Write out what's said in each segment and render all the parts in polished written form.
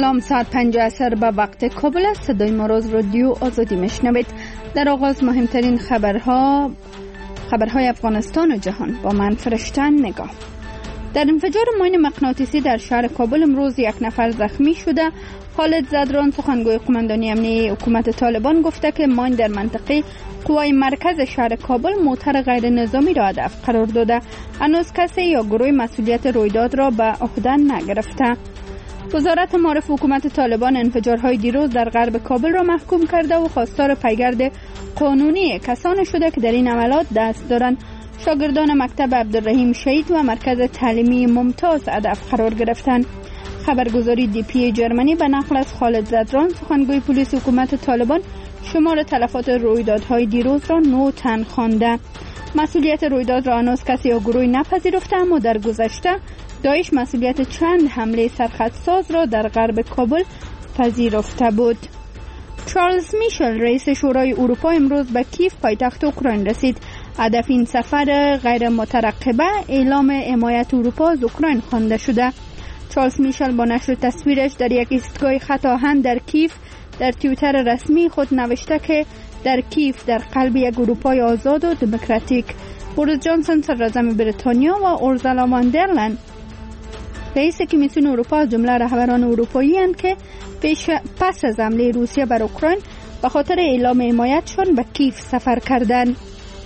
سلام، ساعت 5 عصر به وقت کابل است. صدای ما را از رادیو آزادی میشنوید. در آغاز مهمترین خبرهای افغانستان و جهان با من فرشتن نگاه. در انفجار ماین مغناطیسی در شهر کابل امروز یک نفر زخمی شده. خالد زدران سخنگوی قماندانی امنیتی حکومت طالبان گفته که ماین در منطقه قوای مرکز شهر کابل موتر غیر نظامی را هدف قرار داده. هنوز کسی یا گروه مسئولیت رویداد را به عهده نگرفته. وزارت معارف حکومت طالبان انفجارهای دیروز در غرب کابل را محکوم کرده و خواستار پیگرد قانونی کسانی شده که در این عملیات دست دارند. شاگردان مکتب عبدالرحیم شهید و مرکز تعلیمی ممتاز هدف قرار گرفتند. خبرگزاری دی.پی جرمنی به نقل از خالد زدران سخنگوی پلیس حکومت طالبان شمار تلفات رویدادهای دیروز را 9 تن خوانده. مسئولیت رویداد را هنوز کسی یا گروهی نپذیرفته، اما در گذشته داعش مسئولیت چند حمله سرخطساز را در غرب کابل پذیرفته بود. چارلز میشل رئیس شورای اروپا امروز به کیف پایتخت اوکراین رسید. هدف این سفر غیر مترقبه اعلام حمایت اروپا از اوکراین خوانده شده. چارلز میشل با نشر تصویرش در یک ایستگاه خط آهن در کیف در توییتر رسمی خود نوشته که در کیف در قلب یک اروپای آزاد و دموکراتیک. بوریس جانسون صدراعظم بریتانیا و اورسولا فان در لین رئیس کمیسیون اروپا از جمله رهبران اروپایی اند که پس از حمله روسیه بر اوکراین به خاطر اعلام حمایتشان به کیف سفر کردند.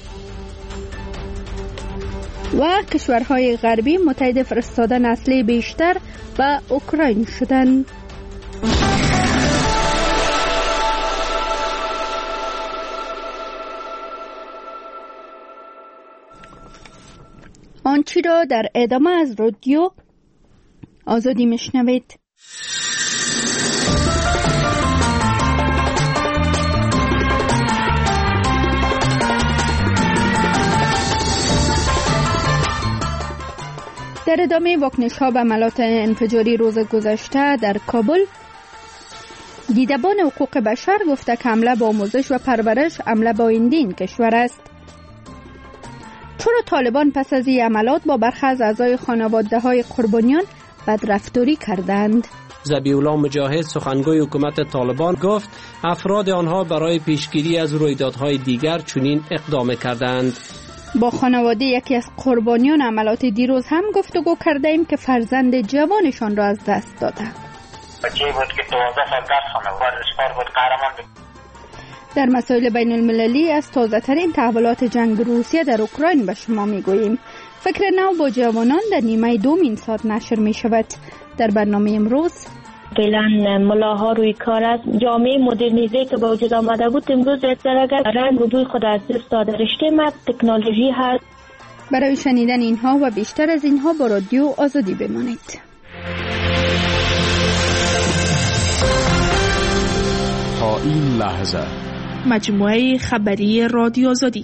و کشورهای غربی متحد فرستادن اسلحه بیشتر به اوکراین شدند. آنچه را در ادامه از رادیو آزادی میشنوید. در ادامه واکنش‌ها به عملیات انفجاری روز گذشته در کابل، دیدبان حقوق بشر گفته که حمله به آموزش و پرورش حمله به آینده این کشور است. چرا طالبان پس از این عملیات با برخی از اعضای خانواده‌های قربانیان بدرفتاری کردند؟ ذبیح‌الله مجاهد سخنگوی حکومت طالبان گفت افراد آنها برای پیشگیری از رویدادهای دیگر چنین اقدام کردند. با خانواده یکی از قربانیان عملیات دیروز هم گفتگو کرده ایم که فرزند جوانشان را از دست داده. بچه‌ای بود که 12 سال درس خوانده بود، ورزشکار بود، قهرمان بود. در مسائل بین المللی از تازه ترین تحولات جنگ روسیه در اوکراین به شما میگوییم. فکر نو با جوانان در نیمه دوم این ساعت نشر می شود. در برنامه امروز فعلا ملاها روی کار است. جامعه مدرنیزه که با وجود آمده بود امروز اگر رنگ و بوی خود از دست داده. رشته مد تکنولوژی هست. برای شنیدن اینها و بیشتر از اینها با رادیو آزادی بمانید. تا این لحظه مجموعه خبری رادیو آزادی.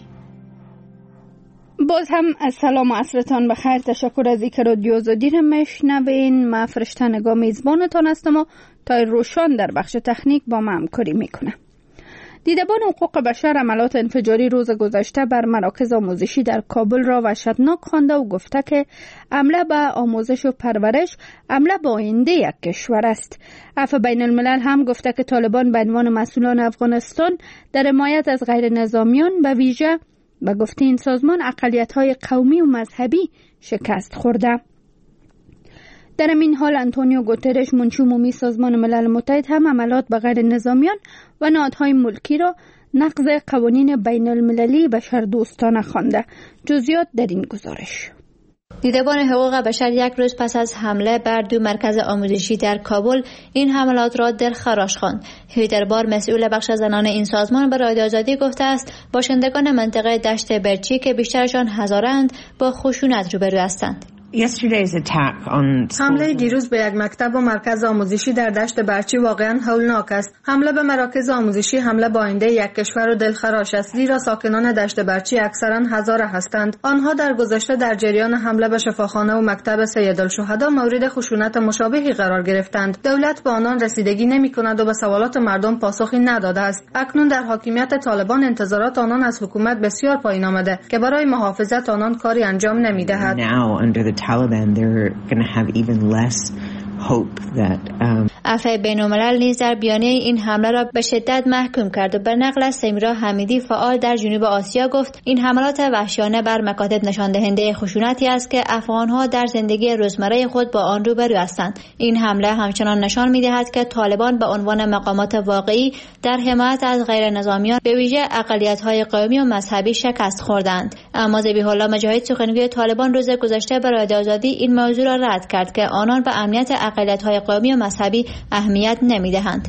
باز هم سلام و عصرتان بخیر. تشکر از اینکه رادیو آزادی را میشنوین. من فرشته نگاه میزبانتان هستم و تا روشان در بخش تکنیک با من همکاری میکنه. دیدبان حقوق بشر عملیات انفجاری روز گذشته بر مراکز آموزشی در کابل را وحشتناک خوانده و گفته که حمله به آموزش و پرورش حمله به آینده یک کشور است. عفو بین الملل هم گفته که طالبان به عنوان مسئولان افغانستان در حمایت از غیر نظامیان به ویژه به گفته این سازمان اقلیت‌های قومی و مذهبی شکست خورده. در این حال انتونیو گوترش منشی عمومی سازمان ملل متحد هم عملیات به غیر نظامیان و نهادهای ملکی را نقض قوانین بین المللی بشردوستانه خوانده. جزئیات در این گزارش. دیدبان حقوق بشر یک روز پس از حمله بر 2 مرکز آموزشی در کابل این حملات را دلخراش خواند. هیدر بار مسئول بخش زنان این سازمان به رادیو آزادی گفته است باشندگان منطقه دشت برچی که بیشترشان هزارند با خشونت روبرو هستند. حمله دیروز به یک مکتب و مرکز آموزشی در دشت برچی واقعا هولناک است. حمله به مراکز آموزشی حمله به آینده یک کشور و دلخراش است، زیرا ساکنان دشت برچی اکثرا هزاره هستند. آنها در گذشته در جریان حمله به شفاخانه و مکتب سیدالشهدا مورد خشونت مشابهی قرار گرفتند. دولت به آنان رسیدگی نمی‌کند و به سوالات مردم پاسخی نداده است. اکنون در حاکمیت طالبان انتظارات آنان از حکومت بسیار پایین آمده که برای محافظت آنان کاری انجام نمی‌دهد. عفو بین‌الملل نیز در بیانیه این حمله را به شدت محکوم کرد و به نقل از سمیرا حمیدی فعال در جنوب آسیا گفت این حملات وحشیانه بر مکاتب نشان دهنده خشونتی است که افغان‌ها در زندگی روزمره خود با آن روبرو هستند. این حمله همچنان نشان می‌دهد که طالبان به عنوان مقامات واقعی در حمایت از غیر نظامیان به ویژه اقلیت‌های قومی و مذهبی شکست خوردند. اما ذبیح الله مجاهد سخنگوی طالبان روز گذشته به رادیو آزادی این موضوع را رد کرد که آنان به امنیت اقلیت‌های قومی و مذهبی اهمیت نمی‌دهند.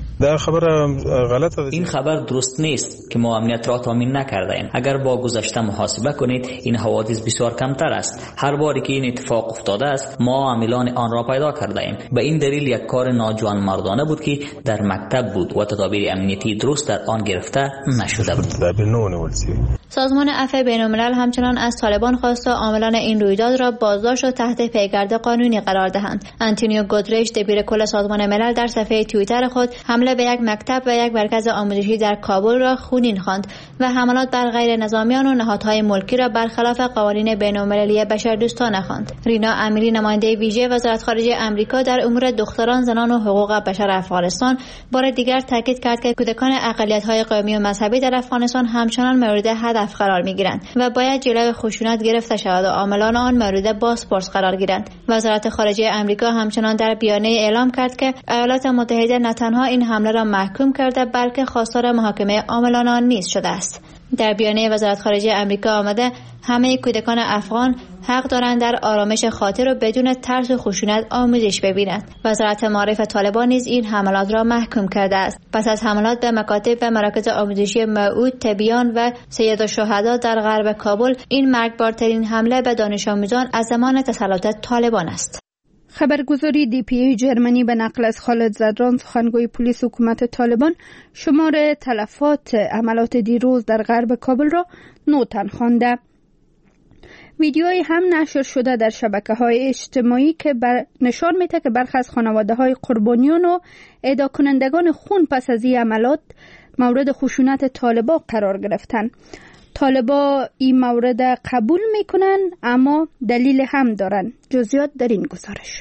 این خبر درست نیست که ما امنیت را تامین نکردیم. اگر با گذشته محاسبه کنید این حوادث بسیار کمتر است. هر باری که این اتفاق افتاده است ما عاملان آن را پیدا کردیم. به این دلیل یک کار ناجوان مردانه بود که در مکتب بود و تدابیر امنیتی درست در آن گرفته نشده بود. سازمان عفو بین‌الملل همچنان از طالبان خواسته عاملان این رویداد را بازداشت و تحت پیگرد قانونی قرار دهند. آنتونیو گودریش دبیر کل سازمان ملل در صفحه توییتر خود حمله به یک مکتب و یک مرکز آموزشی در کابل را خونین خواند و حملات بر غیر نظامیان و نهادهای ملکی را برخلاف قوانین بین‌المللی بشردوستانه خواند. رینا امیری نماینده ویژه وزارت خارجه آمریکا در امور دختران، زنان و حقوق بشر افغانستان بار دیگر تاکید کرد که کودکان اقلیت‌های قومی و مذهبی در افغانستان همچنان مورد هدف قرار می‌گیرند و باید جلوی خشونت گرفته شود و عاملان آن مورد بازپرس قرار گیرند. وزارت خارجه آمریکا همچنان در بیانیه اعلام کرد که ایالات متحده نه تنها این حمله را محکوم کرده بلکه خواستار محاکمه عاملان آن نیز شده است. در بیانیه وزارت خارجه آمریکا آمده همه کودکان افغان حق دارند در آرامش خاطر و بدون ترس و خشونت آموزش ببینند. وزارت معارف طالبان نیز این حملات را محکوم کرده است. پس از حملات به مکاتب و مراکز آموزشی موعود، تبیان و سید الشهدا در غرب کابل، این مرگبارترین حمله به دانش آموزان از زمان تسلط طالبان است. خبرگزاری DPA جرمنی به نقل از خالد زدران سخنگوی پلیس حکومت طالبان شمار تلفات عملات دیروز در غرب کابل را 9 تن خوانده. ویدیویی هم نشر شده در شبکه‌های اجتماعی که نشان می‌دهد که برخی از خانواده‌های قربانیان و اهدا کنندگان خون پس از این عملات مورد خشونت طالبان قرار گرفتند. طالبان این مورد قبول میکنن اما دلیل هم دارن. جزئیات در این گزارش.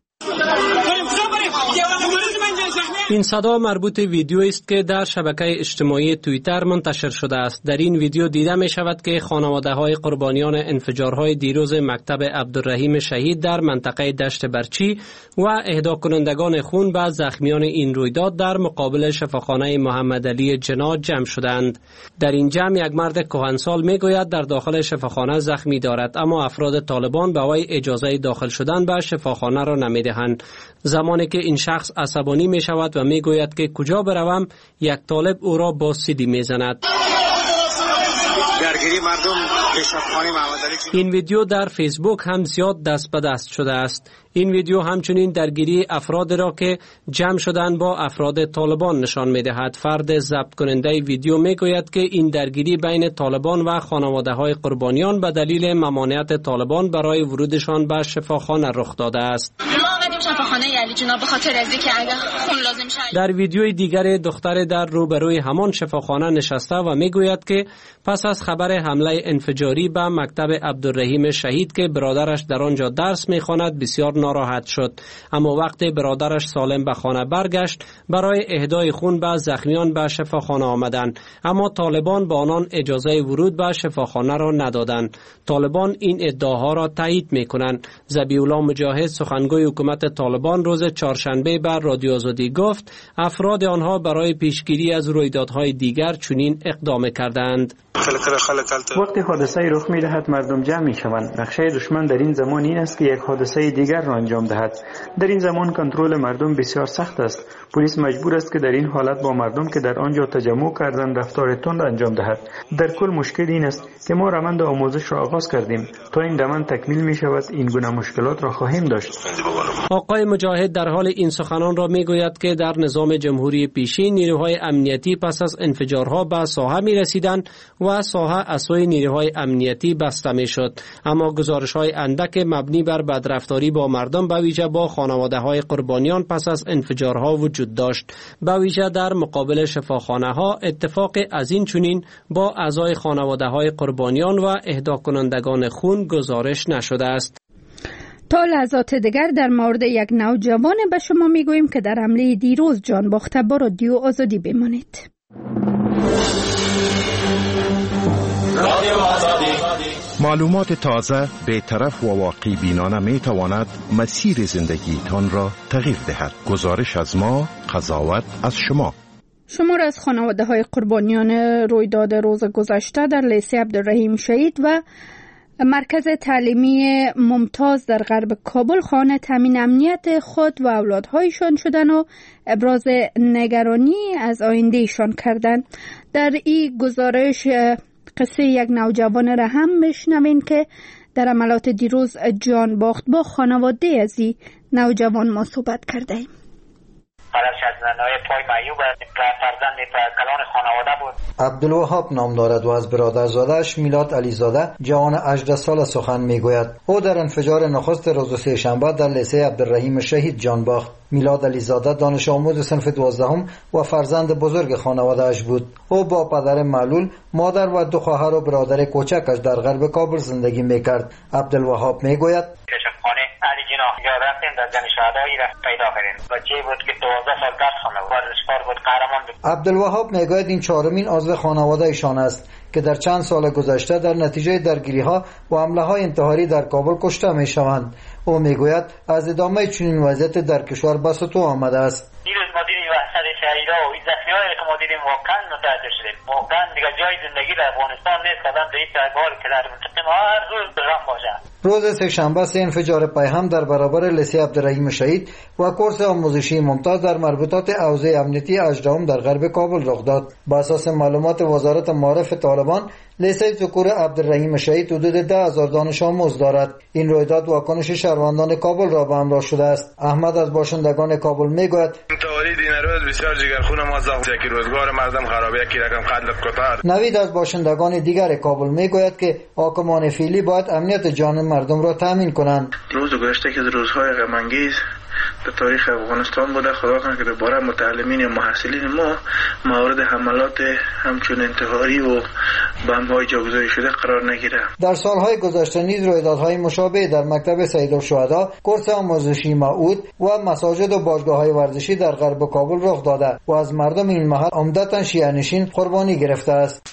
این صدا مربوط ویدیویی است که در شبکه اجتماعی توییتر منتشر شده است. در این ویدیو دیده می شود که خانواده‌های قربانیان انفجارهای دیروز مکتب عبدالرحیم شهید در منطقه دشت برچی و اهدا کنندگان خون به زخمیان این رویداد در مقابل شفاخانه محمد علی جنا جمع شدند. در این جمع یک مرد کهنسال می گوید در داخل شفاخانه زخمی دارد، اما افراد طالبان به وی اجازه داخل شدن به شفاخانه را نمیدهند. زمانی که این شخص عصبانی می شود و می گوید که کجا بروم، یک طالب او را با سیلی می زند. این ویدیو در فیسبوک هم زیاد دست به دست شده است. این ویدیو همچنین درگیری افراد را که جمع شدن با افراد طالبان نشان می دهد. فرد ضبط کننده ویدیو می گوید که این درگیری بین طالبان و خانواده های قربانیان به دلیل ممانعت طالبان برای ورودشان به شفاخانه رخ داده است. شفاخانه علی جنا به خاطر از اینکه اگه خون لازم شد. در ویدیوی دیگر دختر در روبروی همان شفاخانه نشسته و میگوید که پس از خبر حمله انفجاری به مکتب عبدالرحیم شهید که برادرش در آنجا درس میخواند بسیار ناراحت شد، اما وقتی برادرش سالم به خانه برگشت برای اهدای خون به زخمیان به شفاخانه آمدند، اما طالبان با آنان اجازه ورود به شفاخانه را ندادند. طالبان این ادعاها را تایید میکنند. ذبیح الله مجاهد سخنگوی حکومت طالبان روز چهارشنبه بر رادیو آزادی گفت افراد آنها برای پیشگیری از رویدادهای دیگر چنین اقدام کردند. وقتی حادثه رخ می‌دهد مردم جمع می‌شوند. نقشه دشمن در این زمان این است که یک حادثه دیگر را انجام دهد. در این زمان کنترل مردم بسیار سخت است. پلیس مجبور است که در این حالت با مردم که در آنجا تجمع کردند رفتار تند انجام دهد. در کل مشکل این است که ما روند آموزش را آغاز کردیم. تا این روند تکمیل می‌شود این گونه مشکلات را خواهیم داشت. آقای مجاهد در حال این سخنان را میگوید که در نظام جمهوری پیشین نیروهای امنیتی پس از انفجارها به ساحه می‌رسیدند و ساحه از سوی نیروهای امنیتی بسته می‌شد، اما گزارش‌های اندک مبنی بر بدرفتاری با مردم به ویژه با خانواده‌های قربانیان پس از انفجارها وجود داشت. به ویژه در مقابل شفاخانه‌ها اتفاق از این چنین با اعضای خانواده‌های قربانیان و اهدا کنندگان خون گزارش نشده است. تا لحظات دیگر در مورد یک نوجوان به شما میگوییم که در حمله دیروز جان باخته. با رادیو آزادی بمانید. معلومات تازه، بی‌طرف و واقعی بینانه می تواند مسیر زندگیتان را تغییر دهد. گزارش از ما، قضاوت از شما. شمار از خانواده های قربانیان رویداد روز گذشته در لیسه عبدالرحیم شهید و مرکز تعلیمی ممتاز در غرب کابل خانه تامین امنیت خود و اولادهایشان شدن و ابراز نگرانی از آینده ایشان کردند. در این گزارش قصه یک نوجوان را هم بشنوین که در عملات دیروز جان باخت. با خانواده از این نوجوان ما صحبت کرده ایم. عبدالوهاب نام دارد و از برادرزاده‌اش میلاد علیزاده جوان 18 ساله سخن میگوید. او در انفجار نخست روز سه‌شنبه در لیسه عبدالرحیم شهید جان باخت. میلاد علیزاده دانش آموز صنف 12 و فرزند بزرگ خانواده‌اش بود. او با پدر معلول، مادر و 2 خواهر و برادر کوچکش در غرب کابل زندگی میکرد. عبدالوهاب میگوید علی جناح یا رفتیم در زن شهدایی را پیدا کردیم. بچه بود که 12 سال درس خوانده بود. ورزشکار بود، قهرمان بود. عبدالوهاب میگوید این 4مین عضو خانواده ایشان است که در چند سال گذشته در نتیجه درگیری‌ها و حمله‌های انتحاری در کابل کشته می‌شوند. او میگوید از ادامه چنین وضعیت در کشور به سطوح آمده است. دیروز ما دیدیم وحشت شهیدا و این زخمی‌هایی که ما دیدیم واقعاً متأثر شدیم. واقعاً دیگه جای زندگی در افغانستان نیست که به این حال که در منطقه ما هر روز درام باشه. روز سه‌شنبه 3 انفجار پیهم در برابر لیسه عبدالرحیم شهید و کورس آموزشی ممتاز در مربوطات حوزه امنیتی 18 در غرب کابل رخ داد. بر اساس معلومات وزارت معارف طالبان، لیسه ذکور عبدالرحیم شهید حدود 10,000 دانش آموز دارد. این رویداد واکنش شهروندان کابل را به همراه شده است. احمد از باشندگان کابل میگوید تولید این روز بسیار جگرخون ما زخم که روزگار مردم خرابه، یکی رقم قتل کتار. نوید از باشندگان دیگر کابل میگوید که حاکمان فعلی باید امنیت جان مردم را تامین کنند. روز گذشته که روزهای غم انگیز در تاریخ افغانستان بوده، خدا کنه که دوباره متعلمین و محصلین ما مورد حملات همچون انتحاری و بمب‌های جاگذاری شده قرار نگیره. در سالهای گذشته نیز رویدادهای مشابه در مکتب سید الشهدا، کورس آموزشی معود و مساجد و باشگاه‌های ورزشی در غرب کابل رخ داده و از مردم این محل عمدتاً شیعه‌نشین قربانی گرفته است.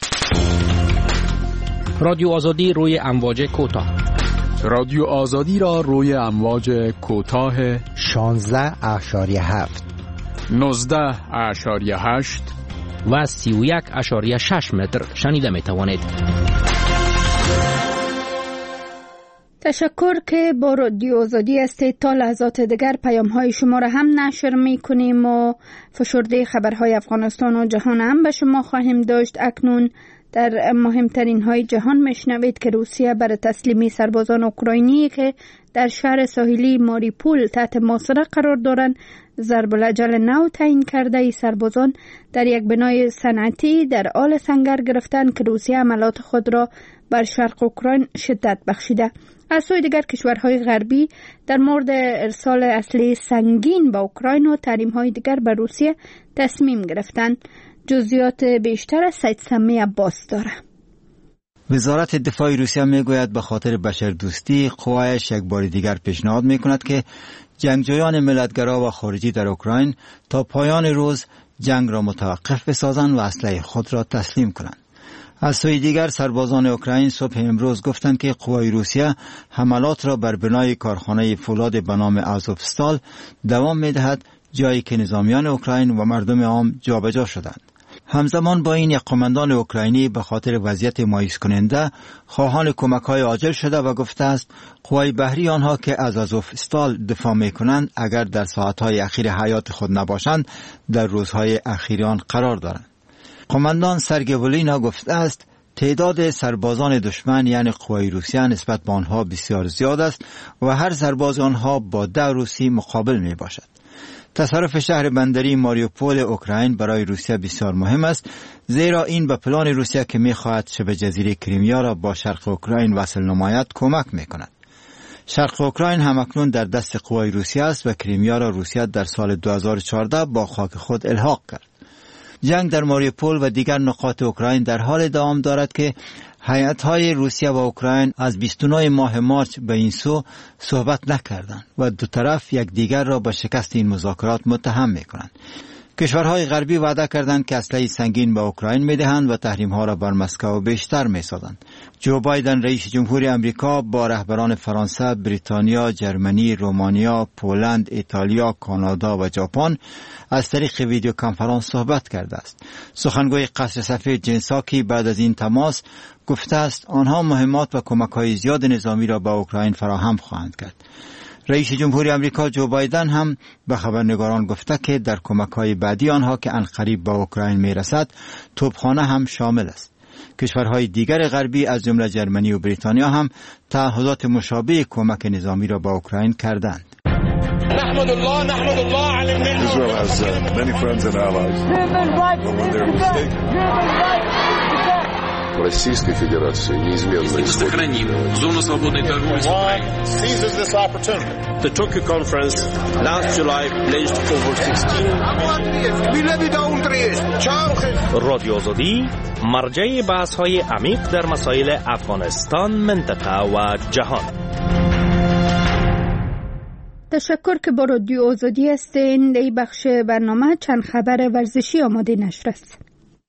رادیو آزادی روی امواج کوتاه. رادیو آزادی را روی امواج کوتاه 16.7 19.8 و 31.6 متر شنیده می توانید. تشکر که با رادیو آزادی هستید. تا لحظات دیگر پیام های شما را هم نشر می کنیم و فشرده خبرهای افغانستان و جهان هم به شما خواهیم داشت. اکنون در مهمترین های جهان میشنوید که روسیه برای تسلیمی سربازان اوکراینی که در شهر ساحلی ماریپول تحت محاصره قرار دارند ضرب الاجل نو تعیین کرده. ای سربازان در یک بنای صنعتی در آل سنگر گرفتند که روسیه عملات خود را بر شرق اوکراین شدت بخشیده. از سوی دیگر کشورهای غربی در مورد ارسال اسلحه سنگین به اوکراین و تحریم‌های دیگر به روسیه تصمیم گرفتند. جزئیات بیشتر از سید سمی عباس داره. وزارت دفاع روسیه میگوید به خاطر بشردوستی قوایش یک بار دیگر پیشنهاد میکند که جنگجویان ملتگرا و خارجی در اوکراین تا پایان روز جنگ را متوقف بسازند و اسلحه خود را تسلیم کنند. از سوی دیگر سربازان اوکراین صبح امروز گفتند که قوای روسیه حملات را بر بنای کارخانه فولاد به نام آزوفستال دوام میدهد، جایی که نظامیان اوکراین و مردم عام جابجا شدند. همزمان با این یک قماندان اوکراینی به خاطر وضعیت مایوس کننده خواهان کمک‌های عاجل شده و گفته است قوای بحری آنها که از آزوفستال دفاع می‌کنند اگر در ساعت‌های اخیر حیات خود نباشند در روزهای اخیر آن قرار دارند. قماندان سرگئی ولینا گفته است تعداد سربازان دشمن یعنی قوای روسیه نسبت به آنها بسیار زیاد است و هر سرباز آنها با 10 روسی مقابل میباشد. تصرف شهر بندری ماریوپول اوکراین برای روسیه بسیار مهم است، زیرا این به پلان روسیه که میخواهد شبه جزیره کریمیا را با شرق اوکراین وصل نماید کمک میکند. شرق اوکراین همکنون در دست قوای روسیه است و کریمیا را روسیه در سال 2014 با خاک خود الحاق کرد. جنگ در ماریوپول و دیگر نقاط اوکراین در حال دوام دارد که هیئت‌های روسیه و اوکراین از 29 ماه مارچ به این سو صحبت نکردند و دو طرف یکدیگر را به شکست این مذاکرات متهم می‌کنند. کشورهای غربی وعده کردند که اسلحه سنگین به اوکراین می‌دهند و تحریم‌ها را بر مسکو بیشتر می‌سازند. جو بایدن رئیس جمهوری آمریکا با رهبران فرانسه، بریتانیا، جرمنی، رومانیا، پولند، ایتالیا، کانادا و ژاپن از طریق ویدیو کنفرانس صحبت کرده است. سخنگوی قصر سفید جن ساکی بعد از این تماس گفته است آنها مهمات و کمک‌های زیاد نظامی را به اوکراین فراهم خواهند کرد. رئیس جمهوری آمریکا جو بایدن هم به خبرنگاران گفته که در کمک‌های بعدی آنها که عنقریب به اوکراین میرسد توپخانه هم شامل است. کشورهای دیگر غربی از جمله جرمنی و بریتانیا هم تعهدات مشابه کمک نظامی را به اوکراین کردند. نحمد الله علی الملل. Israel has many friends and allies. When they're mistaken. Российской Федерации неизменно сохраним зону свободной торговли с Украиной. Seizes this opportunity. The Tokyo conference last July pledged over 16. رادیو آزادی مرجع بحث‌های عمیق در مسائل افغانستان، منطقه و جهان. تشکر که با رادیو آزادی هستین. در بخش برنامه چند خبر ورزشی آماده نشر است.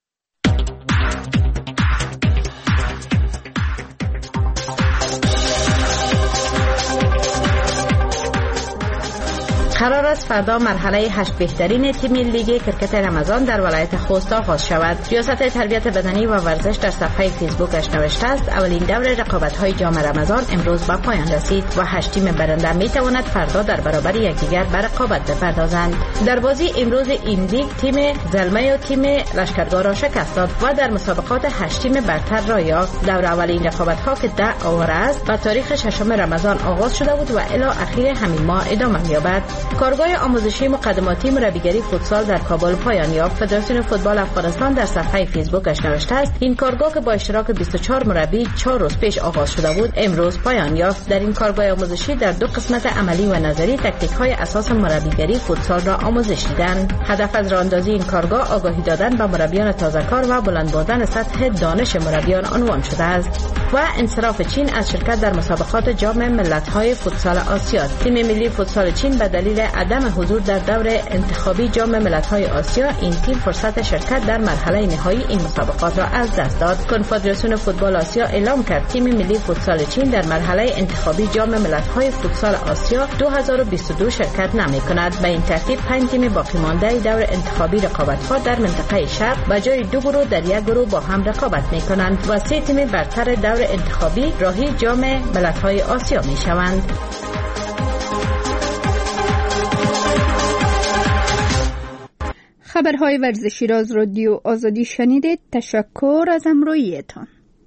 قرار است فردا مرحله 8 بهترین تیم لیگ کرکت رمضان در ولایت خوست آغاز شود. ریاست تربیت بدنی و ورزش در صفحه فیسبوکش نوشته است اولین دور رقابت‌های جام رمضان امروز به پایان رسید و 8 تیم برنده می‌تواند فردا در برابر یکدیگر به رقابت بپردازند. در بازی امروز این لیگ تیم زلمه و تیم لشکرگاه را شکست داد و در مسابقات 8 تیم برتر را یافت. دور اولین رقابت‌ها که 10 آور است و تاریخ 6 رمضان آغاز شده بود و الی اخیر همین ماه ادامه می‌یابد. کارگاه آموزشی مقدماتی مربیگری فوتسال در کابل پایان یافت. فدراسیون فوتبال افغانستان در صفحه فیسبوکش نوشته است این کارگاه که با اشتراک 24 مربی 4 روز پیش آغاز شده بود امروز پایان یافت. در این کارگاه آموزشی در 2 قسمت عملی و نظری تکنیک‌های اساس مربیگری فوتسال را آموزش دیدند. هدف از راهاندازی این کارگاه آگاهی دادن به مربیان تازه‌کار و بلند بردن سطح دانش مربیان عنوان شده است. و انصراف چین از شرکت در مسابقات جام ملت‌های فوتسال آسیا. تیم ملی فوتسال چین به دلیل عدم حضور در دور انتخابی جام ملت‌های آسیا این تیم فرصت شرکت در مرحله نهایی این مسابقات را از دست داد. کنفدراسیون فوتبال آسیا اعلام کرد تیم ملی فوتسال چین در مرحله انتخابی جام ملت‌های فوتسال آسیا 2022 شرکت نمی‌کند. به این ترتیب 5 تیم باقی مانده دور انتخابی رقابت‌ها در منطقه شرق به جای 2 گروه در یک گروه با هم رقابت می‌کنند و 3 تیم برتر دور انتخابی راهی جام ملت‌های آسیا می‌شوند. خبرهای ورزشی را از رادیو آزادی شنیدید. تشکر از همراهیتان.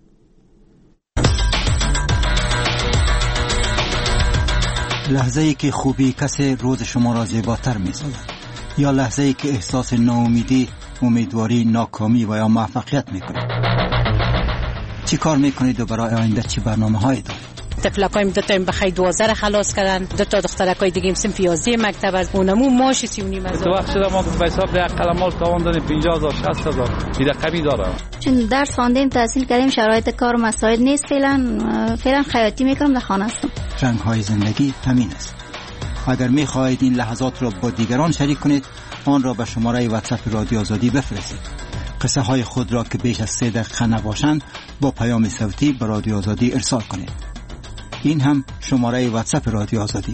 لحظه‌ای که خوبی کسی روز شما را زیباتر می‌سازد یا لحظه‌ای که احساس ناامیدی، امیدواری، ناکامی و یا موفقیت می‌کنید. چی کار می‌کنید و برای آینده چی برنامه‌هایی دارید؟ تفلکایم 2 تا بخای 12 خلاص کردن، 2 تا دخترکای دیگه صنف 11 مکتب از اونمو ماش 3.5 هزار. تو وقت شده ما به حساب ده قلمال تاوان داریم 50000 60000 ایده کمی داره. چون درس خواندیم تحصیل کردیم شرایط کار مساعد نیست فعلا خیاطی میکنم در خانه هستم. رنگ‌های زندگی همین است. اگر می‌خواهید این لحظات را با دیگران شریک کنید آن را به شماره واتساپ رادیو آزادی بفرستید. قصه های خود را که بیش از 3 دقیقه نباشند با پیام صوتی به رادیو آزادی ارسال کنید. این هم شماره واتساپ رادیو آزادی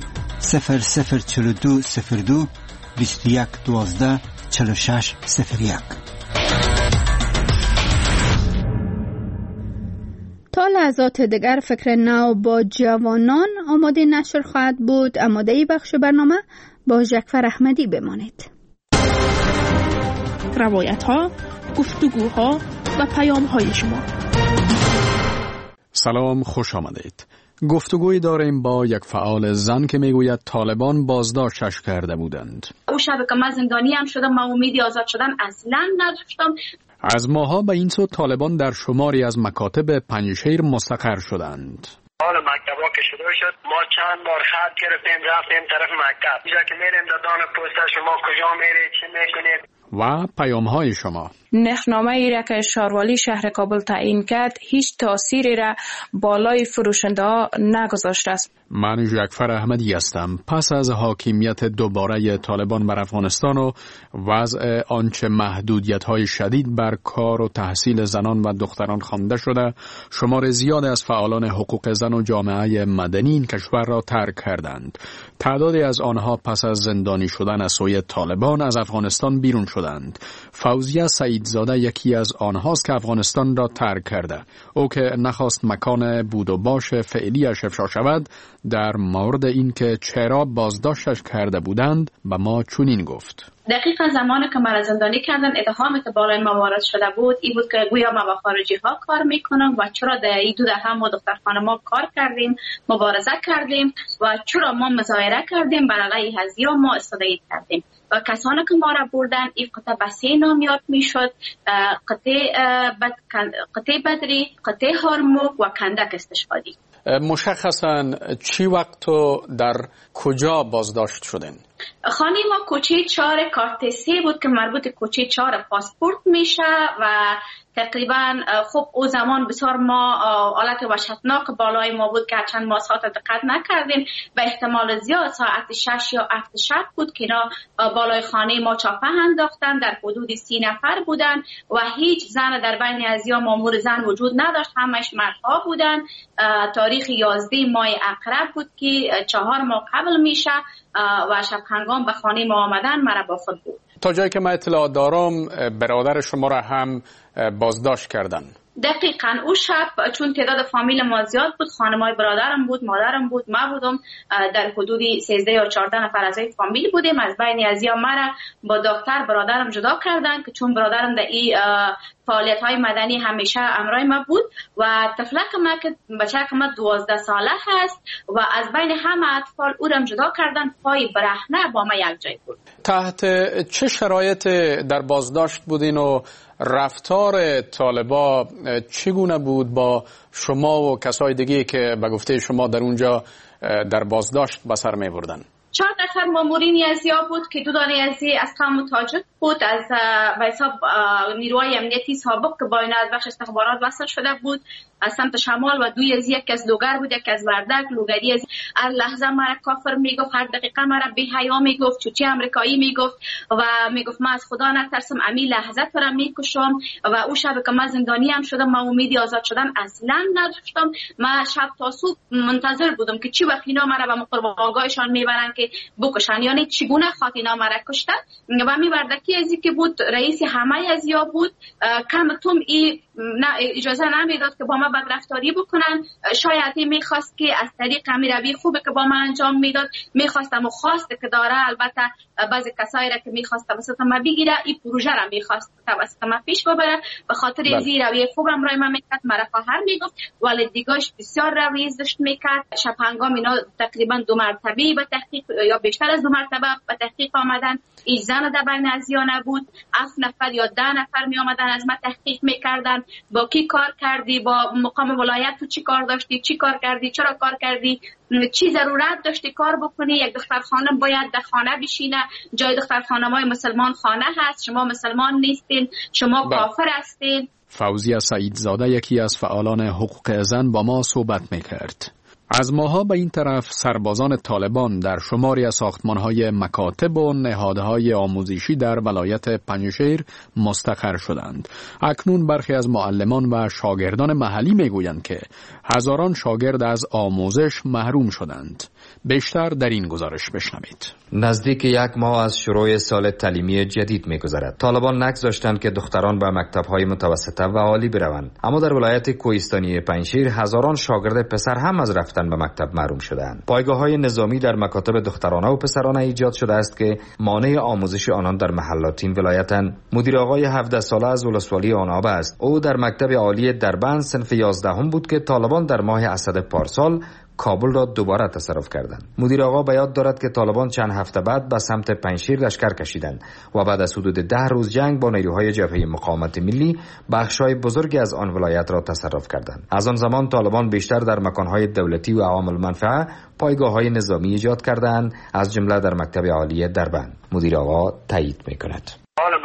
004202 2112 4601. تا لحظات دیگر فکر نو با جوانان آماده نشر خواهد بود. آماده بخش برنامه با جعفر احمدی بمانید. روایت ها، گفتگوها و پیام های شما. سلام، خوش آمدید. گفتگوی داریم با یک فعال زن که میگوید طالبان بازداشتش کرده بودند. او شب که من زندانی هم شدم، من امیدی آزاد شدن اصلا نداشتم. از ماها به این سو طالبان در شماری از مکاتب پنجشیر مستقر شدند. حال مکتبا که شروع شد ما چند بار خط گرفتیم رفتیم طرف مکتب. اینجا که میریم دادان پست شما کجا میرید چی میکنید و پیام های شما. نرخنامه ای را که شاروالی شهر کابل تعیین کرد هیچ تأثیری را بالای فروشنده ها نگذاشته است. من جعفر احمدی هستم. پس از حاکمیت دوباره طالبان بر افغانستان و وضع آنچه محدودیت‌های شدید بر کار و تحصیل زنان و دختران خوانده شده، شمار زیاد از فعالان حقوق زن و جامعه مدنی این کشور را ترک کردند. تعدادی از آنها پس از زندانی شدن از سوی طالبان از افغانستان بیرون شدند. فوزیه سعیدزاده یکی از آنهاست که افغانستان را ترک کرده. او که نخواست مکان بود و باش فعلیش افشا شود، در مورد این که چرا بازداشتش کرده بودند به ما چنین گفت: دقیقا زمانی که مرا زندانی کردن اتهامی که بالای ما وارد شده بود این بود که گویا ما با خارجی ها کار میکنم و چرا در این دو دهه ما دختر خانما کار کردیم، مبارزه کردیم و چرا ما مظاهره کردیم بر علیه هزیا ما استدعا کردیم و کسانی که ما را بردن این قطعه به 3 نام یاد میشد: قطعه بدری، قطعه هرموک و کندک استشهادی. مشخصاً چی وقت در کجا بازداشت شدن؟ خانه ما کوچه 4 کارت 3 بود که مربوط کوچه 4 پاسپورت میشه و تقریبا خب او زمان بسیار ما حالت وحشتناک بالای ما بود که چند ما ساعت دقت نکردیم و احتمال زیاد ساعت 6 یا 7 شب بود که اینا بالای خانه ما چاپه انداختن. در حدود 30 نفر بودن و هیچ زن در بین ازیا مامور زن وجود نداشت، همش مردها بودن. تاریخ 11 ماه عقرب بود که 4 ماه قبل میشه و شب هنگام به خانه ما آمدن مرا با خود بود. تا جایی که من اطلاع دارم برادر شما را هم بازداشت کردن. دقیقاً او شب چون تعداد فامیل ما زیاد بود، خانمای برادرم بود، مادرم بود، ما بودم، در حدود 13 یا 14 نفر از فامیل بودیم. از بین ازیا مرا با دکتر برادرم جدا کردن که چون برادرم در این فعالیت‌های مدنی همیشه همراه ما بود و طفلک ما که بچه‌ک ما 12 ساله هست و از بین همه اطفال او را جدا کردن، پای برهنه با ما یک جای بود. تحت چه شرایط در بازداشت بودین و رفتار طالبا چگونه بود با شما و کسای دیگه که به گفته شما در اونجا در بازداشت به سر می بردن؟ 4 نفر مامورین ازیا بود که 2 دانه ازی از قوم تاجک بود، از به حساب نیروهای امنیتی سابق که با اینا از بخش استخبارات وصل شده بود از سمت شمال و 2 از یک از لوگر بود، یک از وردک. لوگری از هر لحظه مرا کافر میگفت، هر دقیقه مرا بی حیا میگفت، چوچی امریکایی میگفت و میگفت من از خدا نترسم، امی لحظه تو را میکشم. و او شب که من زندانی هم شدم، من امیدی آزاد شدن اصلا نداشتم. من شب تا صبح منتظر بودم که چی وقت اینا مرا به قربانگاهشان میبرن که بکشن، یعنی چگونه خاطر اینا مرا کشتن. و می وردکی ازی که بود رئیس همه ازیا بود، کم توم اجازه نمیداد که با ما بدرفتاری بکنن. شاید میخواست که از طریق روی خوبه که با من انجام میداد میخواستم و خواسته که داره. البته بعضی کسایی را که میخواست توسط ما بگیره این پروژه را میخواست توسط ما پیش ببره، به خاطر ازی روی خوب امرای ما میکرد. مرا خواهر میگفت ولی دیگاش بسیار روی زشت میکرد. شب هنگام اینا تقریبا 2 مرتبه به تحقیق یا بیشتر از 2 مرتبه به تحقیق آمدن. این زن در بین ازیا نبود، 7 نفر یا 10 نفر می آمدن از ما تحقیق میکردن. با کی کار کردی، با مقام ولایت تو چی کار داشتی، چی کار کردی، چرا کار کردی، چی ضرورت داشتی کار بکنی. یک دختر خانم باید در خانه بشینه، جای دختر خانمای مسلمان خانه هست، شما مسلمان نیستین، شما کافر هستین. فوزیه سعیدزاده یکی از فعالان حقوق زن با ما صحبت میکرد. از ماها به این طرف سربازان طالبان در شماری از ساختمان‌های مکاتب و نهادهای آموزشی در ولایت پنجشیر مستقر شدند. اکنون برخی از معلمان و شاگردان محلی میگویند که هزاران شاگرد از آموزش محروم شدند. بیشتر در این گزارش بشنوید. نزدیک 1 ماه از شروع سال تعلیمی جدید می‌گذرد. طالبان نگذاشتند که دختران به مکتب‌های متوسطه و عالی بروند، اما در ولایت کوهستانی پنجشیر هزاران شاگرد پسر هم از رفتن به مکتب محروم شدند. پایگاه‌های نظامی در مکاتب دخترانه و پسرانه ایجاد شده است که مانع آموزش آنان در محلات این ولایتند. مدیر آقای 17 ساله از ولسوالی آناب است. او در مکتب عالی دربند صنف 11 بود که طالبان در ماه اسد پارسال کابل را دوباره تصرف کردند. مدیر آقا به یاد دارد که طالبان چند هفته بعد به سمت پنجشیر لشکر کشیدند و بعد از حدود 10 روز جنگ با نیروهای جبهه مقاومت ملی بخشای بزرگی از آن ولایت را تصرف کردند. از آن زمان طالبان بیشتر در مکانهای دولتی و عوام المنفعه پایگاه‌های نظامی ایجاد کردند، از جمله در مکتب عالی دربند. مدیر آقا تایید می‌کند. حال مکتب‌ها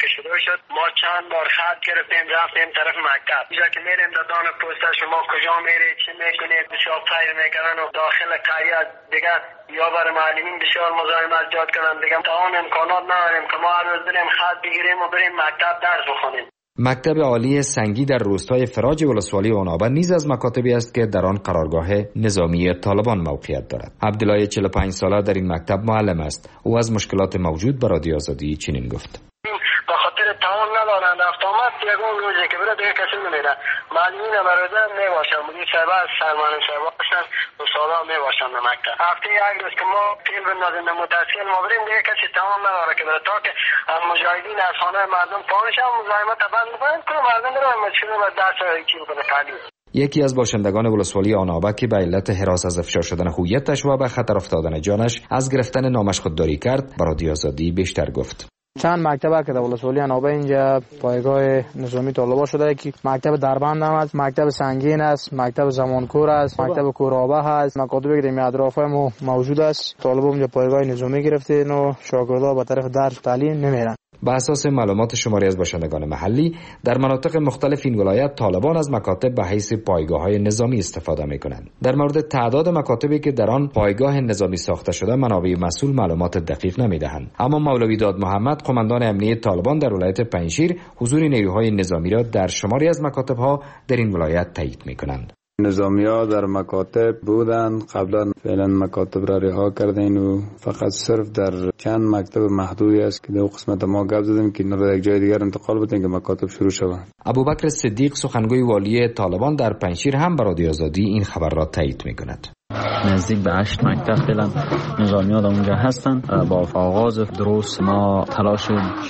که شروع شد ما چند بار خط گرفتیم رفتیم طرف مکتب. اینجا که میریم در دان پست شما کجا میری چی میکنید بسیار فیر میکنن و داخل قریه دیگه یا برای معلمین بسیار مزاحمت ایجاد کردن. دیگه تمام امکانات نداریم که ما هر روز بریم خط بگیریم و بریم مکتب درس بخونیم. مکتب عالی سنگی در روستای فراج ولسوالی آنابه نیز از مکاتبی است که در آن قرارگاه نظامی طالبان موقعیت دارد. عبدالله 45 ساله در این مکتب معلم است. او از مشکلات موجود بر رادیو آزادی چنین گفت: به خاطر تعاون ندارند، رفت آمد یگون روزی که بره دیگه کسی نمیره. معلمین برادر میباشن، مدیر صاحب سرمانه صاحب باشن، استادا میباشن به مکتب. هفته یک روز که ما فیلم بندازیم متصل ما بریم دیگه کسی تعاون نداره که بره تا که مجاهدین از خانه مردم پانشن مزاحمت بند میکنن که مردم بره مسئول و درس چی بکنه تعلیم. یکی از باشندگان ولسوالی آنابه که به علت هراس از افشا شدن هویتش و به خطر افتادن جانش از گرفتن نامش خودداری کرد، به رادیو آزادی بیشتر گفت. چند مکتب که در ولسوالی آنابه اینجا پایگاه نظامی طالبان شده که مکتب دربند هم است، مکتب سنگین است، مکتب زمانکور است، مکتب کورابه است، مکاتبی که در اطراف موجود است. طالبان اونجا پایگاه نظامی گرفتن و شاگردها به طرف درس تعلیم نمیرن. به اساس معلومات شماری از باشندگان محلی، در مناطق مختلف این ولایت طالبان از مکاتب به حیث پایگاه‌های نظامی استفاده می‌کنند. در مورد تعداد مکاتبی که در آن پایگاه نظامی ساخته شده، منابع مسئول معلومات دقیق نمی‌دهند. اما مولوی داد محمد، قماندان امنیه طالبان در ولایت پنجشیر، حضور نیروهای نظامی را در شماری از مکاتب‌ها در این ولایت تایید می‌کنند. نظامی‌ها در مکاتب بودند، قبلا فعلا مکاتب را رها کردین و فقط صرف در چند مکتب محدودی است که در قسمت ما گپ زدیم که اینا را یک جای دیگر انتقال بدیم که مکاتب شروع شوند. ابوبکر صدیق، سخنگوی والی طالبان در پنجشیر، هم به رادیو آزادی این خبر را تایید می‌کند. نزدیک به 8 مکتب فعلا نظامیان اونجا هستن. با آغاز درست ما تلاش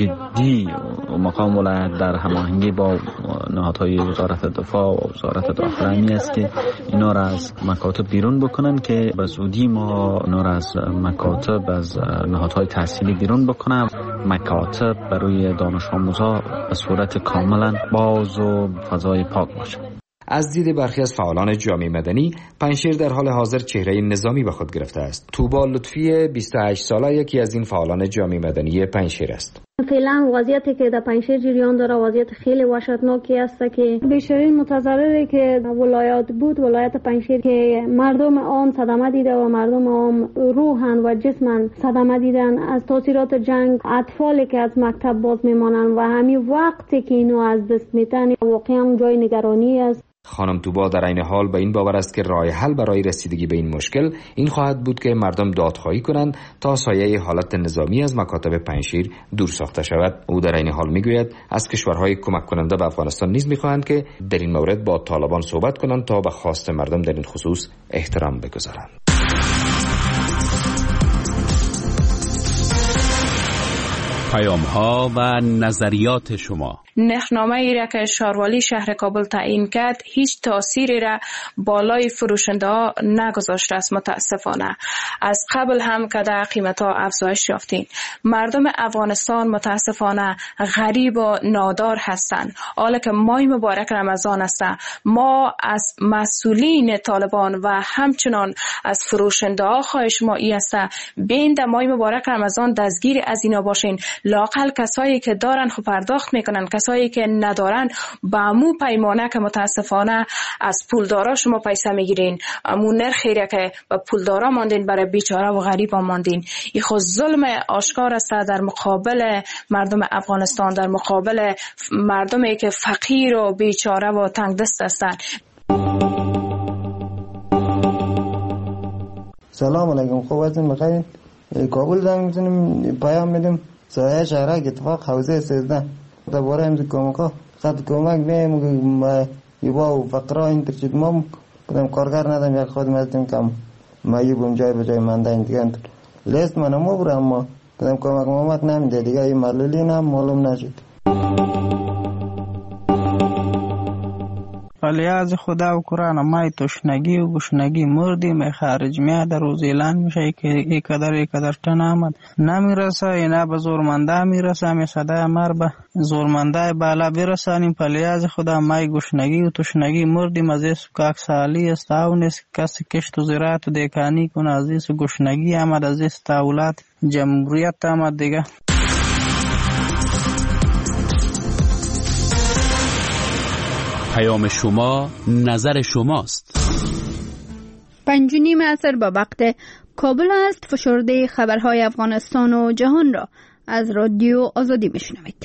جدی و مقام ولایت در هماهنگی با نهادهای وزارت دفاع و وزارت داخله می است که اینا را از مکاتب بیرون بکنن که به زودی ما اینا را از مکاتب از نهادهای تحصیلی بیرون بکنن. مکاتب برای دانش آموزا به صورت کاملا باز و فضای پاک باشه. از دید برخی از فعالان جامعه مدنی، پنجشیر در حال حاضر چهره نظامی به خود گرفته است. توبا لطفی 28 ساله یکی از این فعالان جامعه مدنی پنجشیر است. فعلا وضعیتی که در پنجشیر جریان داره وضعیت خیلی وحشتناکی است که بیشترین متضرری که ولایت بود ولایت پنجشیر که مردم عام صدمه دیده و مردم عام روحن و جسمن صدمه دیدن از تاثیرات جنگ. اطفالی که از مکتب باز میمانند و همین وقتی که اینو از دست میتن واقعا جای نگرانی است. خانم توبا در این حال به این باور است که راه حل برای رسیدگی به این مشکل این خواهد بود که مردم دادخواهی کنند تا سایه حالت نظامی از مکاتب پنجشیر دور ساخته شود. او در این حال میگوید از کشورهای کمک کننده به افغانستان نیز میخواهند که در این مورد با طالبان صحبت کنند تا به خواست مردم در این خصوص احترام بگذارند. پیام‌ها و نظریات شما. نرخنامه ای را که شاروالی شهر کابل تعیین کرد هیچ تأثیری را بالای فروشنده ها نگذاشته است. متاسفانه از قبل هم که در قیمت ها افزایش یافتین. مردم افغانستان متاسفانه غریب و نادار هستند. حالا که ماه مبارک رمضان است، ما از مسئولین طالبان و همچنان از فروشنده ها خواهش ما ای است بین در ماه مبارک رمضان دستگیر از اینا باشین. لاقل کسایی که دارن خب پرداخت میکنن، کسایی که ندارن با امو پیمانه که متاسفانه از پولدارا شما پیسه میگیرین، امو نرخی را که به پولدارا ماندین برای بیچاره و غریب ماندین. این خود ظلم آشکار است در مقابل مردم افغانستان، در مقابل مردمی که فقیر و بیچاره و تنگ دست هستند. سلام علیکم، خوب هستین؟ بخیر؟ کابل زنگ میزنیم پیام میدیم سایه شهرک اتفاق حوزه 13 دوباره امز کمکا خط کمک میم یبا و فقرا این ترشید ما کدام کارگر ندم یک خودم هستیم کم ما یبون جای به جای منده این دیگه لیست منم برم اما کدام کمک نمیده دیگه این معلولی نم معلوم نشد. ولی از خدا و قرآن مای تشنگی و گشنگی مردی می خارج میاد در روز اعلان میشه که یک قدر تن آمد نمیرسه اینا به زورمنده میرسه می صدای مر به زورمنده بالا برسانیم. ولی از خدا مای گشنگی و تشنگی مردی مزیس کاک سالی است اونست کسی کشت و زراعت و دیکانی کنه عزیز گشنگی آمد عزیز تاولات جمهوریت آمد دیگه. پیام شما نظر شماست. 5:30 عصر با وقت کابل است. فشرده خبرهای افغانستان و جهان را از رادیو آزادی میشنوید.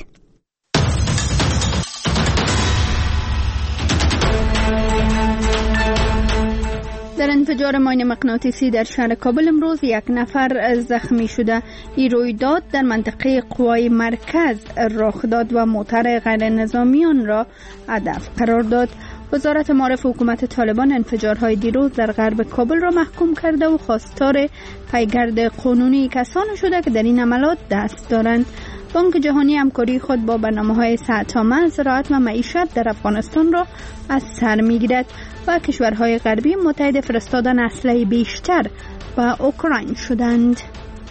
در انفجار ماین مغناطیسی در شهر کابل امروز 1 نفر زخمی شده. این رویداد در منطقه قوای مرکز رخ داد و موتر غیر نظامیان را هدف قرار داد. وزارت معارف حکومت طالبان انفجارهای دیروز در غرب کابل را محکوم کرده و خواستار پیگرد قانونی کسانی شده که در این عملات دست دارند. بانک جهانی همکاری خود با برنامه‌های صحت‌آموز، زراعت و معیشت در افغانستان را از سر می‌گیرد و کشورهای غربی متحد فرستادن اسلحه بیشتر به اوکراین شدند.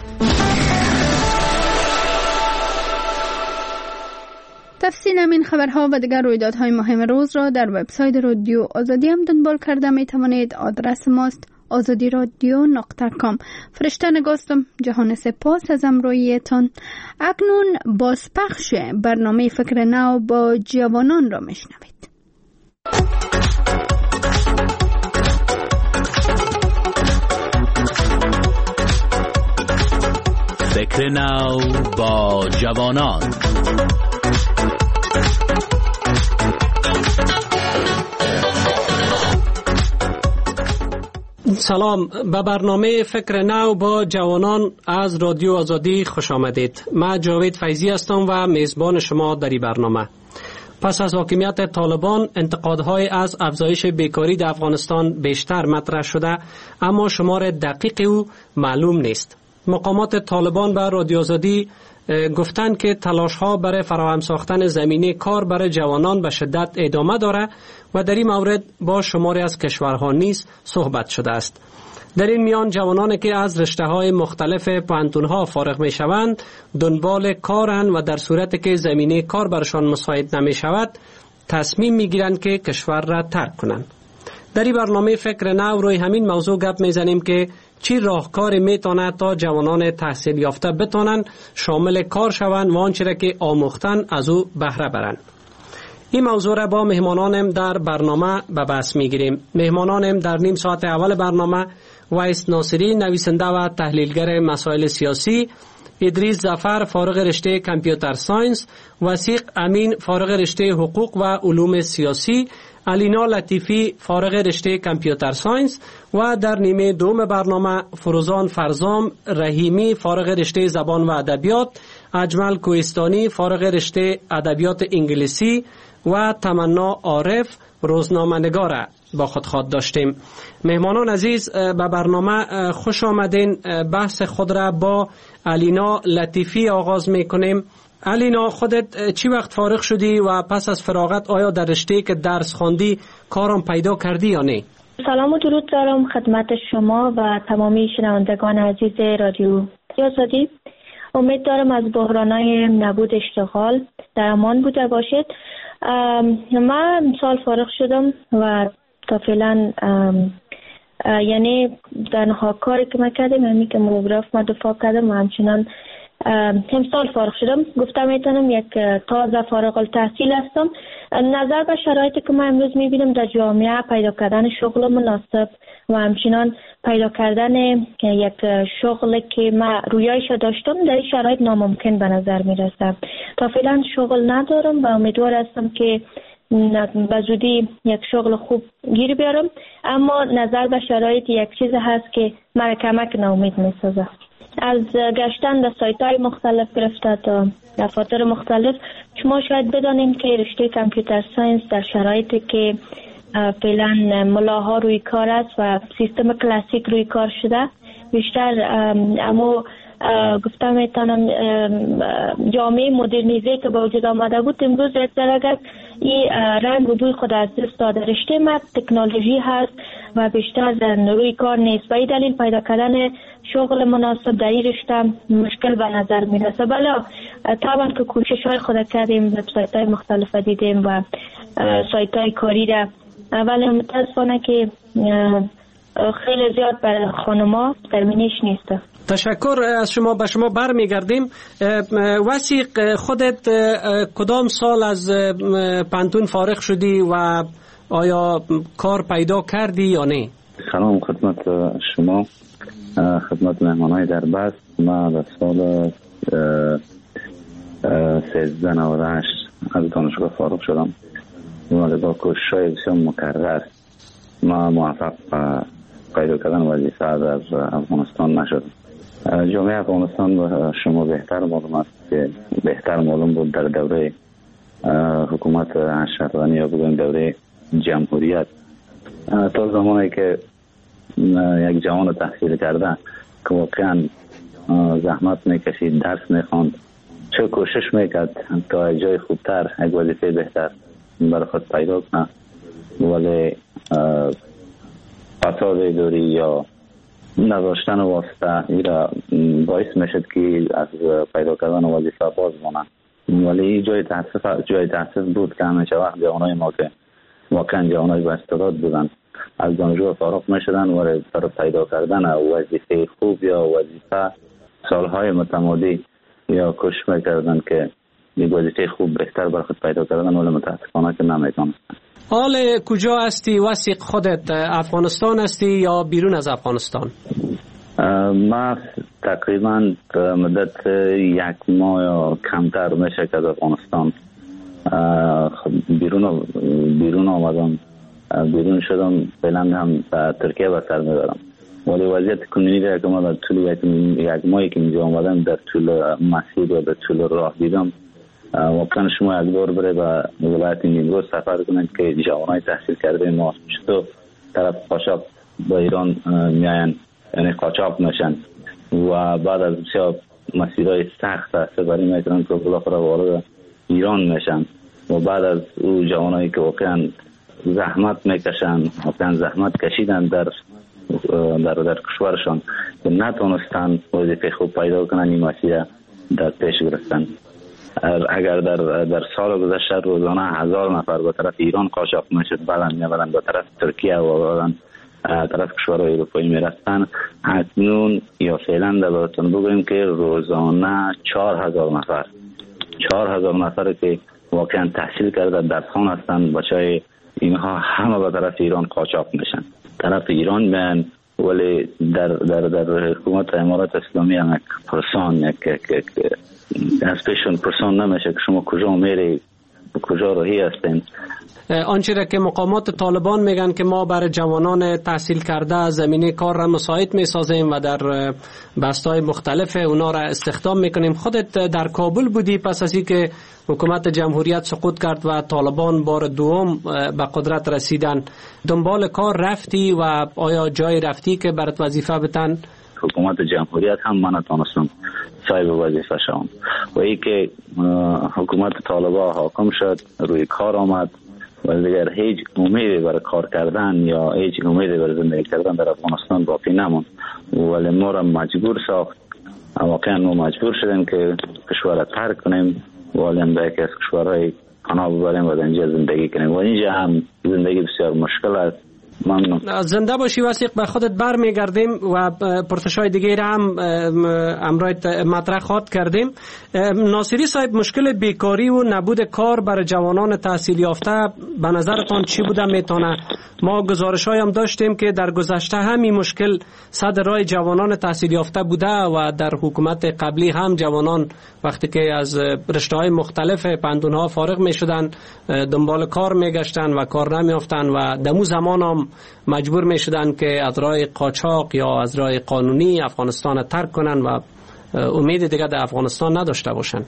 تفصیل این خبرها و دیگر رویدادهای مهم روز را در وبسایت رادیو آزادی هم دنبال کرده می توانید. آدرس ماست azadiradio.com. فرشته نگاستم. جهان سپاس از همراهیتان. اکنون بازپخش برنامه فکر نو با جوانان را میشنوید. فکر نو با جوانان. سلام، به برنامه فکر نو با جوانان از رادیو آزادی خوش آمدید. من جاوید فیضی هستم و میزبان شما در این برنامه. پس از حاکمیت طالبان انتقادهای از افزایش بیکاری در افغانستان بیشتر مطرح شده، اما شمار دقیق او معلوم نیست. مقامات طالبان به رادیو آزادی گفتند که تلاش‌ها برای فراهم ساختن زمینه کار برای جوانان به شدت ادامه دارد و در این مورد با شماری از کشورها نیز صحبت شده است. در این میان جوانانی که از رشته‌های مختلف پوهنتون‌ها فارغ می‌شوند دنبال کارند و در صورتی که زمینه کار برشان مساعد نمی‌شود تصمیم می‌گیرند که کشور را ترک کنند. در این برنامه فکر نو روی همین موضوع گپ می‌زنیم که چی راهکاری میتواند تا جوانان تحصیل یافته بتوانند شامل کار شوند و آنچه را که آموختن از او بهره برند. این موضوع را با مهمانانم در برنامه به بحث میگیریم. مهمانانم در نیم ساعت اول برنامه وایس ناصری، نویسنده و تحلیلگر مسائل سیاسی، ادریس ظفر فارغ رشته کامپیوتر ساینس، وثیق امین فارغ رشته حقوق و علوم سیاسی، الینا لطیفی فارغ رشته کامپیوتر ساینس و در نیمه دوم برنامه فروزان فرزام رحیمی فارغ رشته زبان و ادبیات، اجمل کوهستانی فارغ رشته ادبیات انگلیسی و تمنا عارف روزنامه‌نگار با خود داشتیم. مهمانان عزیز به برنامه خوش آمدین. بحث خود را با الینا لطیفی آغاز میکنیم. الینا، خودت چی وقت فارغ شدی و پس از فراغت آیا در رشته که درس خواندی کارم پیدا کردی یا نه؟ سلام و درود دارم خدمت شما و تمامی شنوندگان عزیز رادیو آزادی. امید دارم از بحرانای نبود اشتغال در امان بوده باشید. من سال فارغ شدم و تا فعلا یعنی تنها کاری که من کردم همین که مونوگراف ما دفاع کردم و همچنان امسال فارغ شدم. گفتم میتونم یک تازه فارغ التحصیل هستم. نظر به شرایطی که من امروز میبینم در جامعه پیدا کردن شغل مناسب و همچنان پیدا کردن یک شغل که من رویایش داشتم در این شرایط ناممکن به نظر میرسه. تا فعلا شغل ندارم و امیدوار هستم که به زودی یک شغل خوب گیر بیارم، اما نظر به شرایط یک چیز هست که مرا کمک ناامید میسازه. از گشتن در سایت های مختلف گرفته تا دفاتر مختلف شما شاید بدانیم که رشته کامپیوتر ساینس در شرایطی که فعلا ملاها روی کار است و سیستم کلاسیک روی کار شده بیشتر اما گفتم میتونم جامعه مدرنیزه که با وجود آمده بود امروز یک درگه این رنگ و بوی خود از دست داده. رشته ما تکنولوژی هست و بیشتر روی کار نیست. به این دلیل پیدا کردن شغل مناسب در این رشته مشکل به نظر میرسه. بله طبعا که کوشش های خود کردیم، وبسایت های مختلف دیدیم و سایت های کاری را، ولی متاسفانه که خیلی زیاد برای خانما ترمینیش نیست. تشکر از شما. به شما برمیگردیم. وثیق، خودت کدام سال از پانتون فارغ شدی و آیا کار پیدا کردی یا نه؟ سلام خدمت شما، خدمت مهمانای در بس. من در سال 1398 از دانشگاه فارغ شدم و با کوشش‌های بسیار مکرر ما موفق پیدا کردن وظیفه در افغانستان نشد. جامعه افغانستان و شما بهتر معلوم است که بهتر معلوم بود در دوره حکومت اشرف غنی یا بگویم دوره جمهوریت، تا زمانی که یک جوان تحصیل کرده که واقعا زحمت میکشید، درس میخواند، چه کوشش میکرد تا جای خوبتر، یک وظیفه بهتر برای خود پیدا کنه، ولی فساد اداری یا نداشتن واسطه ایرا باعث میشد که از پیدا کردن وظیفه باز مانند. ولی جای تاسف بود که همیشه وقت جوانای ما که واقعا جوانای با استعداد بودن از دانشگاه فارغ میشدن و برای پیدا کردن وظیفه خوب یا وظیفه سالهای متمادی یا کوشش میکردن که یک وظیفه خوب بهتر برای خود پیدا کردن، ولی متاسفانه که نمیتونستن. حال کجا هستی وثیق؟ خودت افغانستان هستی یا بیرون از افغانستان؟ ما تقریبا مدت 1 ماه یا کمتر میشه که از افغانستان بیرون آمدم. بیرون شدم، فعلا هم ترکیه به سر میبرم، ولی وضعیت کنونی را که ما در طول 1 ماهی که اینجا آمدم در طول مسیر و در طول راه دیدم، واقعا شما یک دور بره به ولایت نیمروز سفر کنید که جوانای تحصیل کرده ما چطور طرف قاچاق به ایران میاین، یعنی قاچاق میشن و بعد از بسیار مسیرهای سخت سفری میکنن که بالاخره وارد ایران میشن و بعد از او جوانایی که واقعا زحمت میکشن، واقعا زحمت کشیدن در کشورشان که نتونستن وظیفه خوب پیدا کنن، این مسیر در پیش گرفتن. اگر در سال گذشته روزانه 1000 نفر به طرف ایران قاچاق میشد، بعد میبرن به طرف ترکیه و بعد طرف کشورهای اروپایی میرفتن. اکنون یا فعلا در براتون بگویم که روزانه 4000 نفر که واقعا تحصیل کرده درسخوان هستن، بچهای اینها همه به طرف ایران قاچاق میشن، طرف ایران میان، ولی در حکومت امارات اسلامی هم یک پرسان یک از پیشون پرسان نمیشه که شما کجا میری کجا راهی هستین. آنچه را که مقامات طالبان میگن که ما برای جوانان تحصیل کرده زمینه کار را مساعد میسازیم و در بستای مختلف اونا را استخدام میکنیم. خودت در کابل بودی پس از اینکه حکومت جمهوریت سقوط کرد و طالبان بار دوم به قدرت رسیدن، دنبال کار رفتی و آیا جای رفتی که برات وظیفه بتن؟ حکومت جمهوریت هم من تونستم صاحب وظیفه شدم و ای که حکومت طالبان حاکم شد، روی کار آمد و دیگر هیچ امیدی برای کار کردن یا هیچ امیدی برای زندگی کردن در افغانستان باقی نموند، ولی ما را مجبور ساخت. واقعا ما مجبور شدیم که کشور را ترک کنیم ولی هم به یکی از کشورهای پناه ببریم و اینجا زندگی کنیم و اینجا هم زندگی بسیار مشکل است. ممنون. زنده باشی وثیق. به خودت برمیگردیم و پرسش‌های دیگه را هم امروز مطرح خواهد کردیم. ناصری صاحب، مشکل بیکاری و نبود کار برای جوانان تحصیل یافته به نظرتان چی بوده میتونه؟ ما گزارش‌های هم داشتیم که در گذشته همین مشکل صد راه جوانان تحصیل یافته بوده و در حکومت قبلی هم جوانان وقتی که از رشته‌های مختلف پندون‌ها فارغ می‌شدن دنبال کار می‌گشتن و کار نمی‌یافتن و دمو زمان هم مجبور می‌شدن که از راه قاچاق یا از راه قانونی افغانستان ترک کنن و امید دیگه در افغانستان نداشته باشن.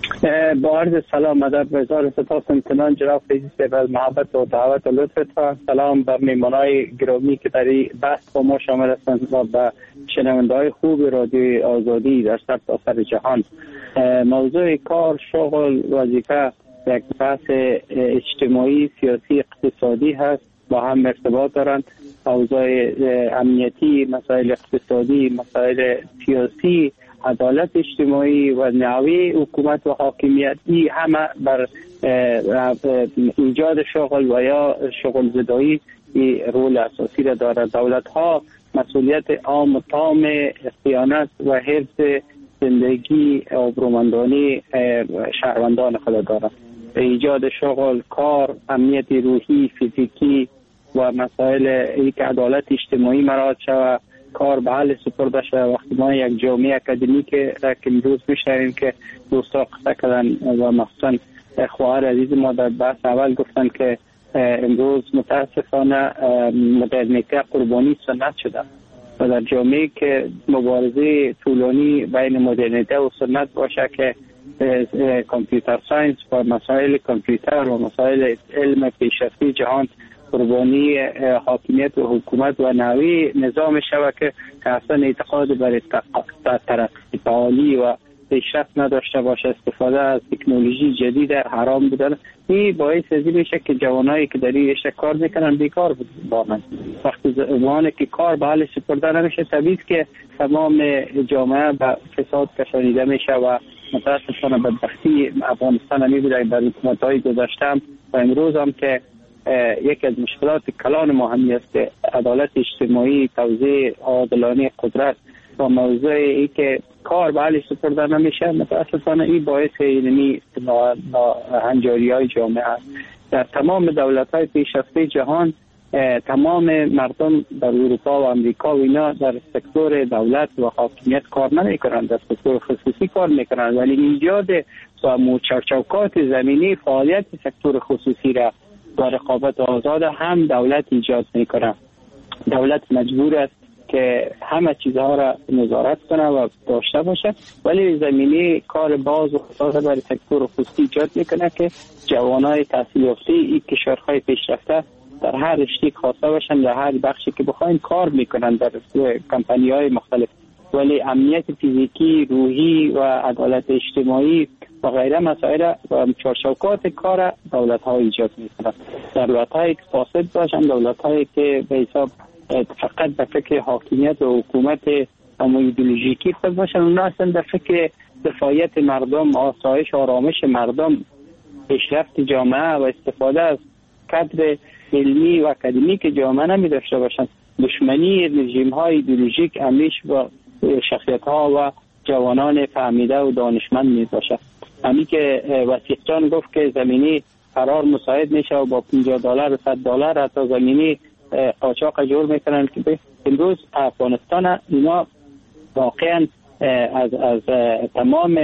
با عرض سلام ادب و هزار سپاس امتنان جناب فیضی صاحب از محبت و دعوت و لطفتان. سلام بر میهمانای گرامی که در این بحث با ما شامل هستند و به شنونده‌های خوب رادیوی آزادی در سرتاسر جهان. موضوع کار، شغل، وظیفه یک بحث اجتماعی، سیاسی، اقتصادی هست، با هم ارتباط دارند. اوضاع امنیتی، مسائل اقتصادی، مسائل سیاسی، عدالت اجتماعی و نحوه حکومت و حاکمیتی همه بر ایجاد شغل و یا شغل زدایی رول اساسی را دارد. دولت ها مسئولیت عام تام صیانت و حفظ زندگی آبرومندانه شهروندان خود دارند. ایجاد شغل، کار، امنیت روحی، فیزیکی و مسائل یک عدالت اجتماعی مراعات شود، کار به حل سپرده شود. وقتی ما یک جامعه اکادمیک را که امروز میشنویم که دوستا قصه کردن و مخصوصا خواهر عزیز ما در بحث اول گفتن که امروز متاسفانه مدرنیته قربانی سنت شده و در جامعه که مبارزه طولانی بین مدرنیته و سنت باشه که کامپیوتر ساینس و مسائل کامپیوتر و مسائل علم پیشرفته جهان قربانی حاکمیت و حکومت و نوی نظام شبکه که اصلا اعتقاد بر ترقی تعالی و پیشرفت نداشته باشه، استفاده از تکنولوژی جدید حرام بودن، این باعث از این میشه که جوانایی که در این رشته کار میکنن بیکار بمانند. وقتی زمانی که کار به حال سپرده نمیشه، طبیعی که تمام جامعه به فساد کشانیده میشه و متاسفانه بدبختی افغانستان همی بوده در حکومت‌های گذشته و امروز هم که یکی از مشکلات کلان ما همی است که عدالت اجتماعی، توزیع عادلانه قدرت و موضوع ای که کار به حال سپرده نمیشه، متاسفانه این باعث اینمی هنجاری های جامعه است. در تمام دولت های پیشرفته جهان تمام مردم در اروپا و امریکا و اینا در سکتور دولت و حاکمیت کار نمیکنند، در سکتور خصوصی کار میکنند، ولی ایجاد و چوکات زمینی فعالیت سکتور خصوصی را با رقابت آزاد هم دولت ایجاد میکنه. دولت مجبور است که همه چیزها را نظارت کنه و داشته باشه، ولی زمینه کار باز و خصوصا برای سکتور خصوصی ایجاد میکنه که جوانای تحصیل یافته این کشورهای پیشرفته در هر رشته خواسته باشن، در هر بخشی که بخواین کار میکنن در کمپانی های مختلف، ولی امنیت فیزیکی، روحی و عدالت اجتماعی و غیره مسائل و چارچوبات کار دولت ها ایجاد میکنن. دولت هایی که فاسد باشن، دولت هایی که به حساب فقط به فکر حاکمیت و حکومت ایدئولوژیکی خود باشن، اونا اصلا در فکر دفاعیت مردم، آسایش آرامش مردم، پیشرفت جامعه و استفاده از کادر علمی و اکادمیک جامعه نمی داشته باشند. دشمنی رژیم های ایدئولوژیک همیش با شخصیت ها و جوانان فهمیده و دانشمند می باشد. همین که وثیق جان گفت که زمینی قرار مساعد میشه و با $50 و $100 حتی زمینی قاچاق جور میکنن که امروز افغانستان اینا واقعا از تمام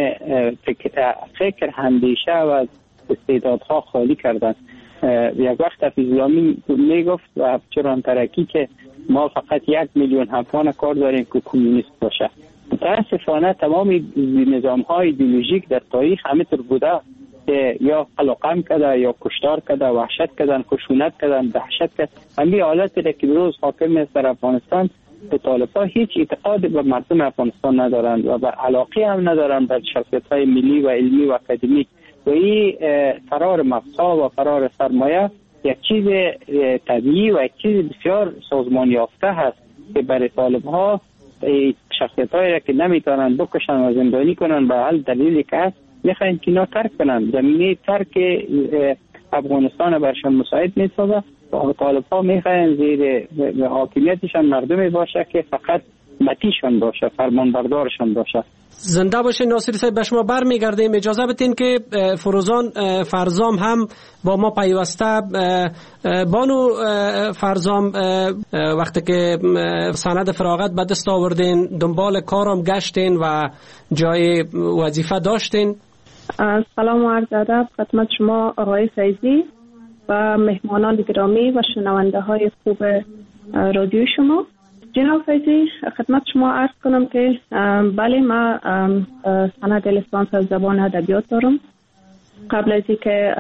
فکر اندیشه و استعدادها خالی کردن. یک وقت حفیظ‌الله میگفت و چران ترکی که ما فقط 1 میلیون افغان کار داریم که کمونیست باشه. متاسفانه تمام نظام های ایدئولوژیک در تاریخ همینطور بوده که یا قلقم کده یا کشتار کده، وحشت کردن، خشونت کردن، دهشت کردن. همین حالتی که روز حاکم است در افغانستان، به طالبان هیچ اعتقاد به مردم افغانستان ندارند و به علاقه هم ندارند بر شخصیت‌های ملی و علمی و اکادمیک و این فرار مغزها و فرار سرمایه یک چیز طبیعی و یک چیز بسیار سازمان یافته هست که برای طالب‌ها شخصیت‌هایی که نمیتونن بکشن و زندانی کنن به هر دلیلی که هست میخواین که اینا ترک کنن. زمینه ترک افغانستان برشان مساعد نیست و طالب‌ها میخواین زیر حاکمیتشان مردمی باشه که فقط متیشان باشه، فرمانبردارشان باشه. زنده باشین ناصری صاحب. به شما برمیگردیم. اجازه بدین که فروزان فرزام هم با ما پیوسته. بانو فرزام، وقتی که سند فراغت به دست آوردین دنبال کارم گشتین و جای وظیفه داشتین. سلام و عرض ادب خدمت شما آقای فیضی و مهمانان گرامی و شنونده های خوب رادیو شما. جناب فیضی، خدمت شما عرض کنم که بله، ما سند لیسانس از زبان ادبیات دارم. قبل از اینکه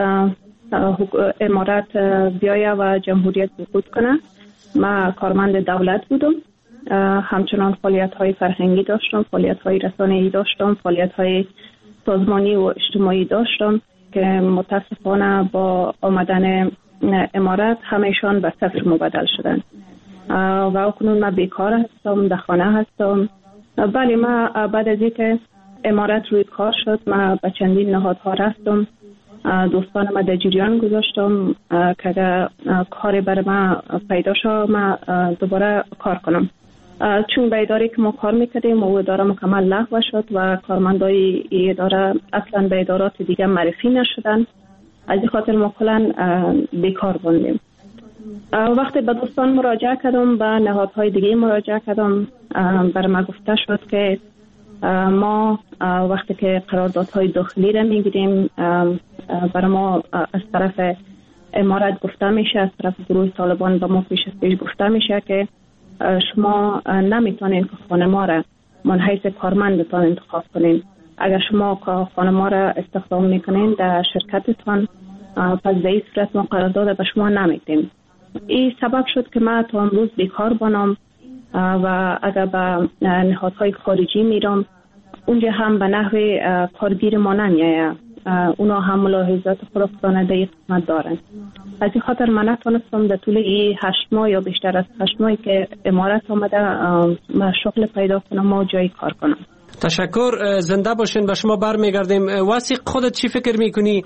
امارت بیایه و جمهوریت سقوط کنه ما کارمند دولت بودم. همچنان فعالیت های فرهنگی داشتم، فعالیت های رسانه‌ای داشتم، فعالیت های سازمانی و اجتماعی داشتم که متاسفانه با آمدن امارت همه‌شان به صفر مبدل شدن و اکنون من بیکار هستم، در خانه هستم. بله، ما بعد از اینکه امارت روی کار شد ما به چندین نهادها رفتم، دوستان ما در جریان گذاشتم که کار برای ما پیدا شد ما دوباره کار کنم. چون به اداره که ما کار میکردیم و اداره مکمل لغو شد و کارمندای اداره اصلا به ادارات دیگه معرفی نشدن. از این خاطر ما کلا بیکار بودیم. وقتی به دوستان مراجعه کردم، به نهادهای دیگه مراجعه کردم، برای ما گفته شد که ما وقتی که قراردادهای داخلی را میگیریم برای ما از طرف امارات گفته میشه، از طرف گروه طالبان به ما پیش گفته میشه که شما نمیتونین که خانه ما را من حیث کارمندتان انتخاب کنین. اگر شما خانه ما را استخدام میکنین در شرکتتان، پس به این صورت ما قرارداد به شما نمیدیم. این سبب شد که من تا امروز بیکار بانم و اگر به نهادهای خارجی میرم اونجا هم به نحو کارگیر ما نمیایه. اونا هم ملاحظات خودشان در قسمت دارن. از این خاطر من نتونستم در طول این 8 ماه یا بیشتر از 8 ماهی که امارات آمده من شغل پیدا کنم و جایی کار کنم. تشکر، زنده باشین. به شما برمیگردیم. واسق خودت چی فکر میکنی؟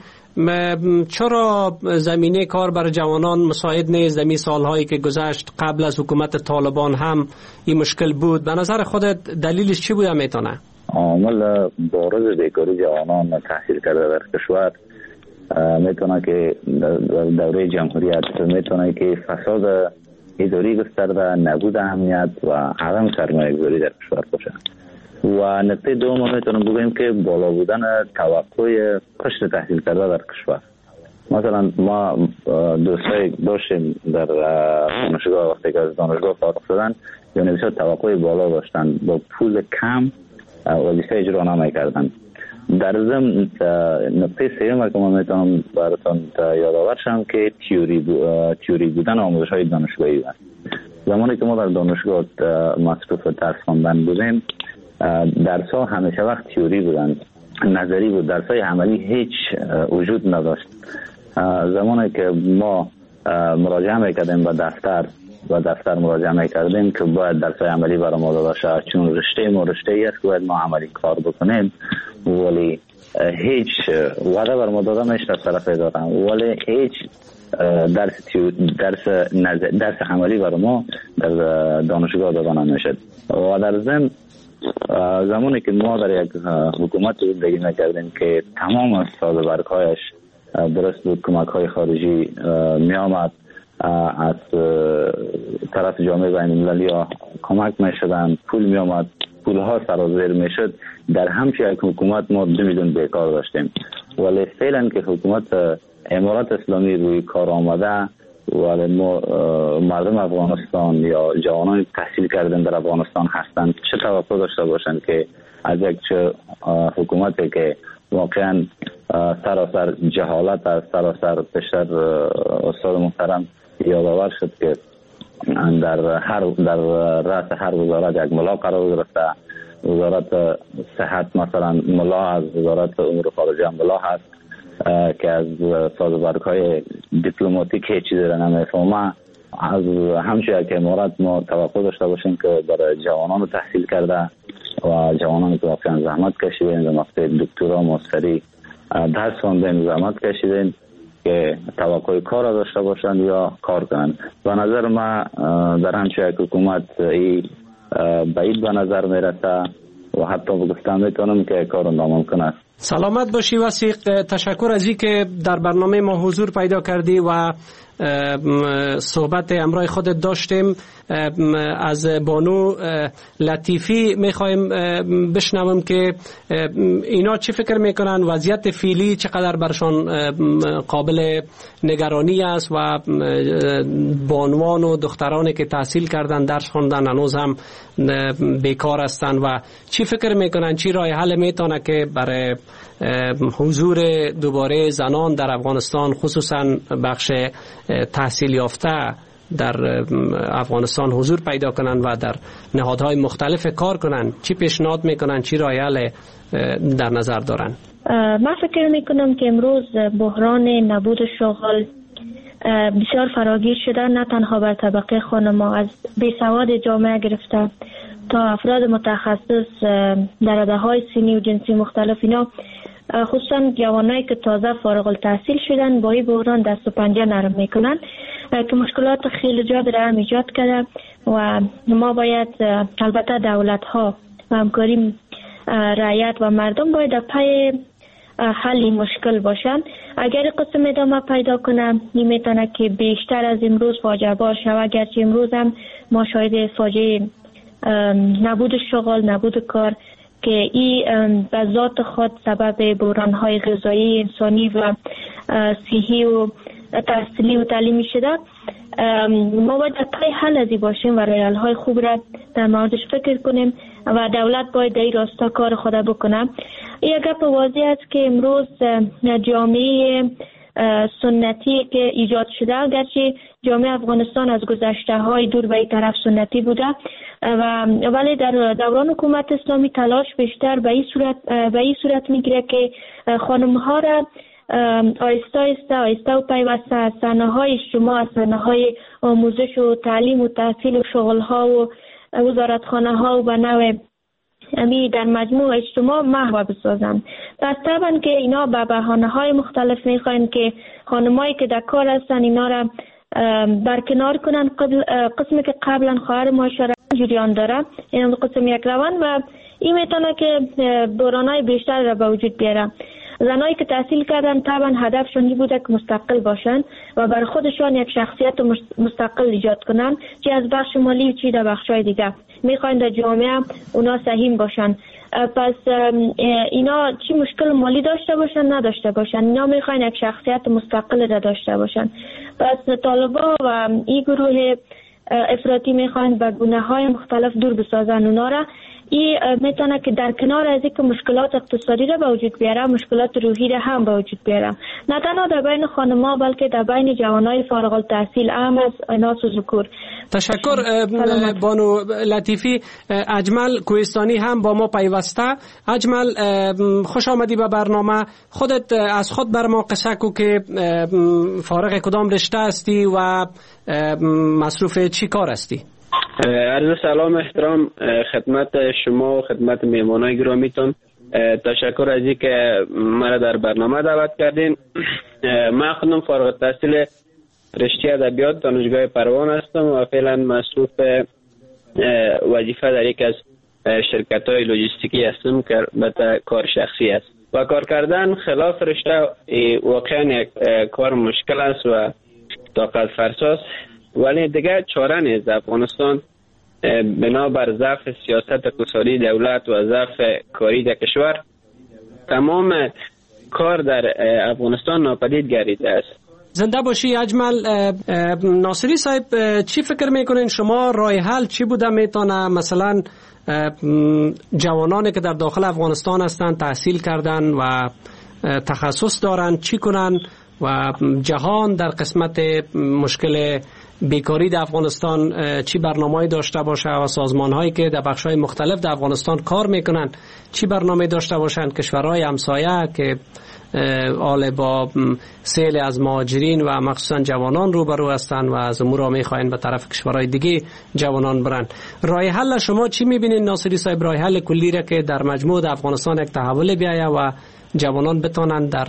چرا زمینه کار برای جوانان مساعد نیست؟ در سالهایی که گذشت قبل از حکومت طالبان هم این مشکل بود. به نظر خودت دلیلش چی بوده میتونه؟ عامل بارز بیکاری جوانان تحصیل کرده در کشور میتونه که دوره جمهوریت، میتونه که فساد اداری گسترده، نبود اهمیت و عدم سرمایه گذاری در کشور باشه. و نکته دوم میتونم بگویم که بالا بودن توقع قشر تحصیل کرده در کشور. مثلا ما دوستای داشتیم در دانشگاه، وقتی که از دانشگاه فارغ شدن یعنی بسیار توقع بالا داشتن، با پول کم وظیفه اجرا نمی‌کردن. در ضمن نکته سوم که من میتونم براتون یادآور شم که تئوری بودن آموزش‌های دانشگاهی است. زمانی که ما در دانشگاه مصروف درس خواندن بودیم، درس‌ها همیشه وقت تئوری بودن، نظری بود، درس‌های عملی هیچ وجود نداشت. زمانی که ما مراجعه میکردیم به دفتر مراجعه میکردیم که باید درس‌های عملی برای ما داده شود، چون رشته ما رشته‌ای است که باید ما عملی کار بکنیم، ولی هیچ وعده بر ما داده نمیشه از طرف اداره، ولی هیچ درس عملی برای ما در دانشگاه داده نمیشد. و در ضمن زمانی که ما در یک حکومت زندگی میکردیم که تمام از سازوکارهایش درست بود، کمک‌های خارجی می آمد، از طرف جامعه بین المللی ها کمک می شدن، پول می آمد، پولها سرازیر می شد. در همچه یک حکومت ما 2 میلیون بیکار داشتیم، ولی فعلا که حکومت امارات اسلامی روی کار آمده، ولی مردم افغانستان یا جوانان تحصیل کردن در افغانستان هستند، چه توقع داشته باشند که از یک حکومتی که واقعا سراسر جهالت است، سراسر پیشتر استاد محترم یادآور شد که در رأس هر وزارت یک ملا قرار گرفته. وزارت صحت مثلا ملا هست، وزارت امور خارجه ملا هست که از سازوکارهای دیپلماتیک هیچ چیزی را نمیفهمه. از همچنین که امارات ما توقع داشته باشیم که برای جوانان تحصیل کرده و جوانان که واقعا زحمت کشیدن در مقطع دکترا ماستری درس خواندن، زحمت کشیدن، که توقع کار داشته باشند یا کار کنند. به نظر ما در همچنین یک حکومت بعید به نظر میرسه و حتی بگفتم میتونم که کار ناممکن است. سلامت باشی وثیق. تشکر از این که در برنامه ما حضور پیدا کردی و صحبت امرای خودت داشتیم. از بانو لطیفی میخوایم بشنویم که اینا چی فکر میکنن، وضعیت فعلی چقدر برشان قابل نگرانی است و بانوان و دخترانی که تحصیل کردن درس خوندن هنوز هم بیکار هستن و چی فکر میکنن چی راه حل میتونه که برای حضور دوباره زنان در افغانستان، خصوصا بخش تحصیل یافته در افغانستان حضور پیدا کنن و در نهادهای مختلف کار کنن، چی پیشنهاد میکنن، چی راه حل در نظر دارن؟ من فکر میکنم که امروز بحران نبود شغل بسیار فراگیر شده، نه تنها بر طبقه خانم‌ها، از بیسواد جامعه گرفته تا افراد متخصص در رشته‌های سنی و جنسی مختلف. اینا خصوصا جوانایی که تازه فارغ التحصیل شدن با این بحران دست و پنجه نرم میکنن که مشکلات خیلی زیاد را هم ایجاد کرده و ما باید البته دولت ها و همکاری رعیت و مردم باید پای حل این مشکل باشن. اگر قسم ادامه پیدا کنه میتونه که بیشتر از امروز فاجعه بار شود، گرچه امروز هم ما شاهد فاجعه نبود شغل، نبود کار که این به ذات خود سبب بحران‌های غذایی، انسانی و صحی و تحصیلی و تعلیمی شده. ما باید پای حل ازی باشیم و رایل‌های خوب را در موردش فکر کنیم و دولت باید در این راستا کار خود بکنه. یک گپ واضح است که امروز جامعه سنتی که ایجاد شده، گرچه جامعه افغانستان از گذشته های دور به این طرف سنتی بوده ولی در دوران حکومت اسلامی تلاش بیشتر به این صورت میگیره که خانم ها را آیسته و پیوسته از صحنه‌های اجتماع، از صحنه‌های آموزش و تعلیم و تحصیل و شغل‌ها و وزارتخانه‌ها و به نوع در مجموع اجتماع محو بسازند. پس طبعا که اینا به بهانه‌های مختلف میخواین که خانمایی که در کار هستن اینا را برکنار کنن. قسمی که قبلا خواهر معاشره جریان داره این قسم یک روان و این میتونه که بحران‌های بیشتر را به وجود بیاره. زنایی که تحصیل کردن طبعا هدفشون این بوده که مستقل باشن و بر خودشان یک شخصیت مستقل ایجاد کنن، چه از بخش مالی و چه در بخش‌های دیگه. میخواین در جامعه اونا سهیم باشن. پس اینا چی مشکل مالی داشته باشن نداشته باشن، اینا میخواین یک شخصیت مستقل را داشته باشن. پس طالبا و این گروه افراطی میخواین به گونه‌های مختلف دور بسازن اونا را. این میتونه که در کنار از اینکه مشکلات اقتصادی را به وجود بیاره، مشکلات روحی را هم به وجود بیاره، نه تنها در بین خانم‌ها بلکه در بین جوانای فارغ التحصیل، اهم از ایناس و ذکور. تشکر بانو لطیفی. اجمل کوهستانی هم با ما پیوسته. اجمل خوش آمدی به برنامه. خودت از خود بر ما قصه کو که فارغ کدام رشته هستی و مصروف چی کار هستی؟ عرض سلام احترام خدمت شما و خدمت مهمانای گرامیتون. تشکر از اینکه مرا در برنامه دعوت کردین. من خودم فارغ التحصیل رشته ادبیات دانشگاه پروان هستم و فعلا مصروف وظیفه در یک از شرکت‌های لوجستیکی هستم که البته کار شخصی است و کار کردن خلاف رشته واقعا یک کار مشکل است و طاقت فرساست، ولی دیگه چاره نیست. افغانستان بنابر ضعف سیاست اقتصادی دولت و ضعف کاری در کشور تمام کار در افغانستان ناپدید گردیده است. زنده باشی اجمل. ناصری صاحب چی فکر میکنین شما؟ راه حل چی بوده میتونه مثلا جوانانی که در داخل افغانستان هستند تحصیل کردن و تخصص دارن چی کنن و جهان در قسمت مشکل بیکاری در افغانستان چی برنامه‌ای داشته باشه و سازمان‌هایی که در بخش‌های مختلف در افغانستان کار میکنن چی برنامه داشته باشند؟ کشورهای همسایه که حال با سیل از مهاجرین و مخصوصا جوانان روبرو هستند و از امور میخواین به طرف کشورهای دیگه جوانان برن. راه حل شما چی میبینین ناصری صاحب؟ راه حل کلی را که در مجموع افغانستان یک تحول بیاید و جوانان بتونن در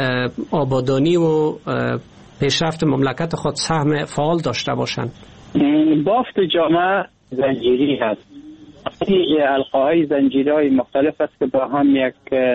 آبادانی و پیشرفت مملکت خود سهم فعال داشته باشند. بافت جامعه زنجیری هست. حلقه‌های زنجیرهای مختلف است که با هم یک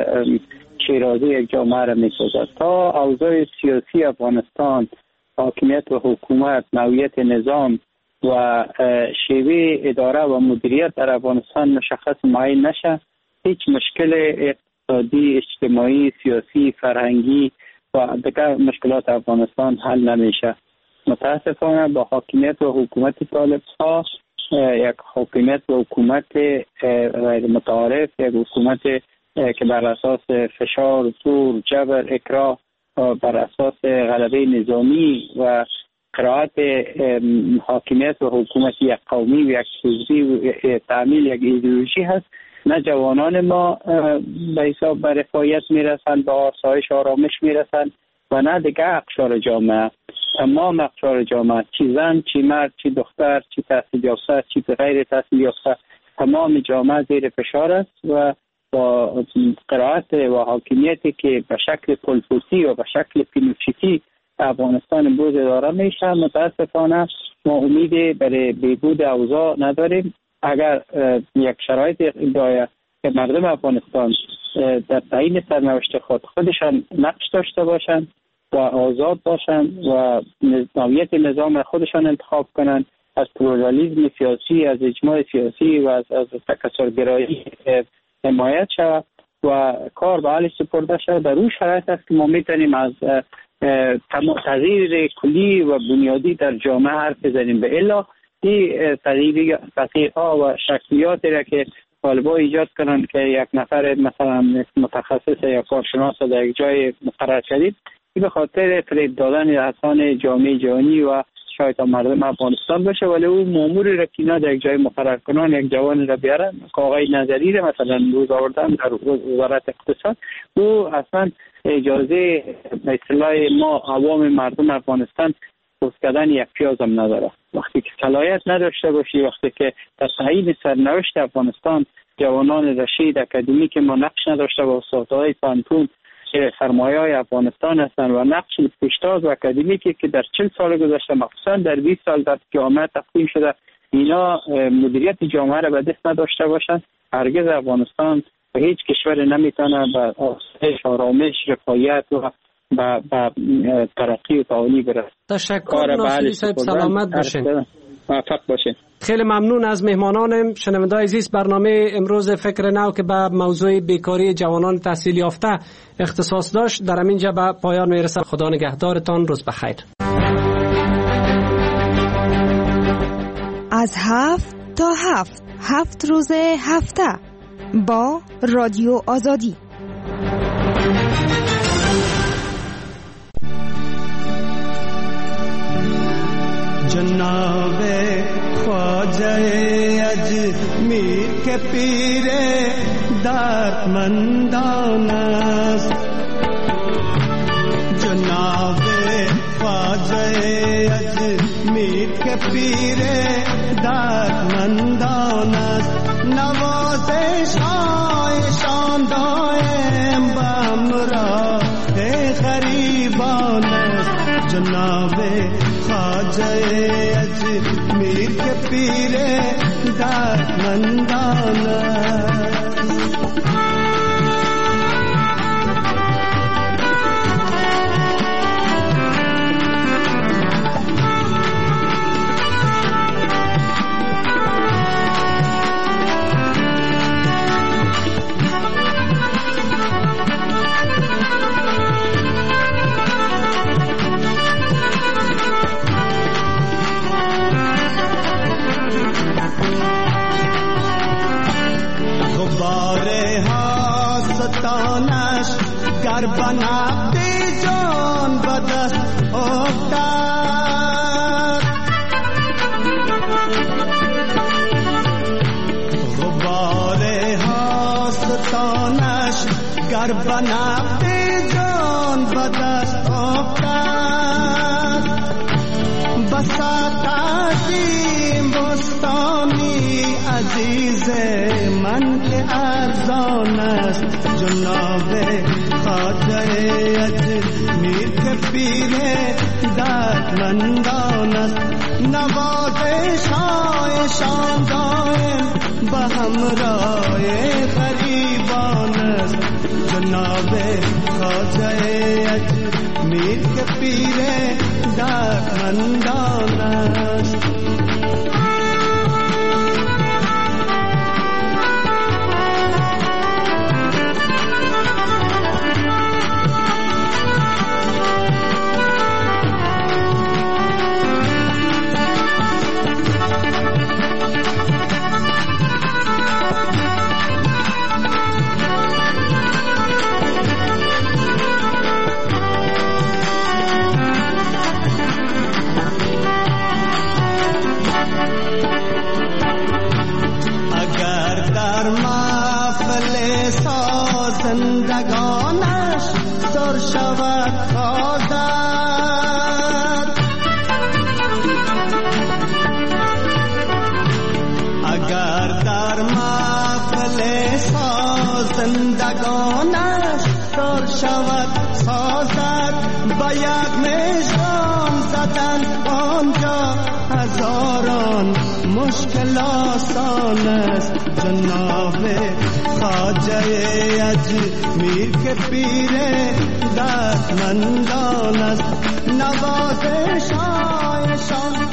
شیرازه یک جامعه را می‌سازد. تا اوضاع سیاسی افغانستان، حاکمیت و حکومت، نوعیت نظام و شیوه اداره و مدیریت در افغانستان مشخص معین نشه، هیچ مشکل اقتصادی، اجتماعی، سیاسی، فرهنگی و دیگر مشکلات افغانستان حل نمیشه. متاسفانه با حاکمیت و حکومت طالب‌ها، یک حاکمیت و حکومت غیر متعارف، یک حکومت که بر اساس فشار، زور، جبر، اکراه، بر اساس غلبه نظامی و قرائت حاکمیت و حکومت یک قومی و یک حزبی و تعمیل یک ایدئولوژی هست، نه جوانان ما به حساب به رفاهیت میرسند، به آسایش آرامش میرسند و نه دیگه اقشار جامعه. تمام اقشار جامعه، چی زن، چی مرد، چی دختر، چی تحصیل یافته، چی غیر تحصیل یافته، تمام جامعه زیر فشار است و با قرائت و حاکمیتی که به شکل پولپوسی و به شکل پینوچیتی افغانستان امروز اداره میشه، متاسفانه ما امیدی برای بهبود اوضاع نداریم. اگر یک شرایط باید که مردم افغانستان در تعیین سرنوشت خودشان نقش داشته باشند و آزاد باشند و نوعیت نظام خودشان انتخاب کنند، از پلورالیسم سیاسی، از اجماع سیاسی و از تکثرگرایی حمایت شود و کار به حال سپرده شود، در اون شرایط است که ما میتونیم از تغییر کلی و بنیادی در جامعه حرف بزنیم. به الا این تغییرها و شکلیاتی را که طالبان ایجاد کنند که یک نفر مثلا متخصص یا کارشناس در یک جای مقرر شدید، این به خاطر فریب دادن اذهان جامعه جهانی و شاید مردم افغانستان باشه، ولی اون ماموری را که اینا در یک جای مقرر کنن، یک جوان را بیارن که آقای نظری را مثلا روز آوردن در وزارت اقتصاد، او اصلا اجازه به اصطلاح ما عوام مردم افغانستان پوست کردن یک پیاز هم نداره. وقتی که صلاحیت نداشته باشی، وقتی که در تعیین سرنوشت افغانستان جوانان رشید اکادمیک ما نقش نداشته و استادهای پانتون که سرمایه های افغانستان هستند و نقش پیشتاز و اکادمیکی که در 40 سال گذشته مخصوصا در 20 سال در جامعه تقسیم شده، اینا مدیریت جامعه را به دست نداشته باشند، هرگز افغانستان و هیچ کشور نمیتونه به آسایش، آرامش، رفاهیت و به ترقی و تعالی برسه. تشکر ناصری صاحب، سلامت باشین. موفق باشین. خیلی ممنون از مهمانانم. شنونده‌های عزیز، برنامه امروز فکر نو که به موضوع بیکاری جوانان تحصیل یافته اختصاص داشت در همینجا به پایان میرسه. خدا نگهدارتان، روز بخیر. از 7 تا 7 روز هفته با رادیو آزادی. جناب خواجہ اجمیر کے پیر دردمندان است، جناب خواجہ اجمیر کے پیر دردمندان است، نوازش هایشان دائم به همراه غریبان است، جناب خواجہ اجمیر کے پیر دردمندان گر بنابی جان بدست افتاد، غبار حاستانش گر بنابی جان بدست افتاد، بساط عظیم بستانی عزیز من که ارزان است، جناب خواجہ اجمیر کے پیر دردمندان است، نوازش هایشان دائم به همراه غریبان است، جناب خواجہ اجمیر کے پیر دردمندان است. با یک مژگان زدن آنجا هزاران مشکل آسان است. جناب خواجه اجمیر که پیر دستمندان است. نوازش هایشان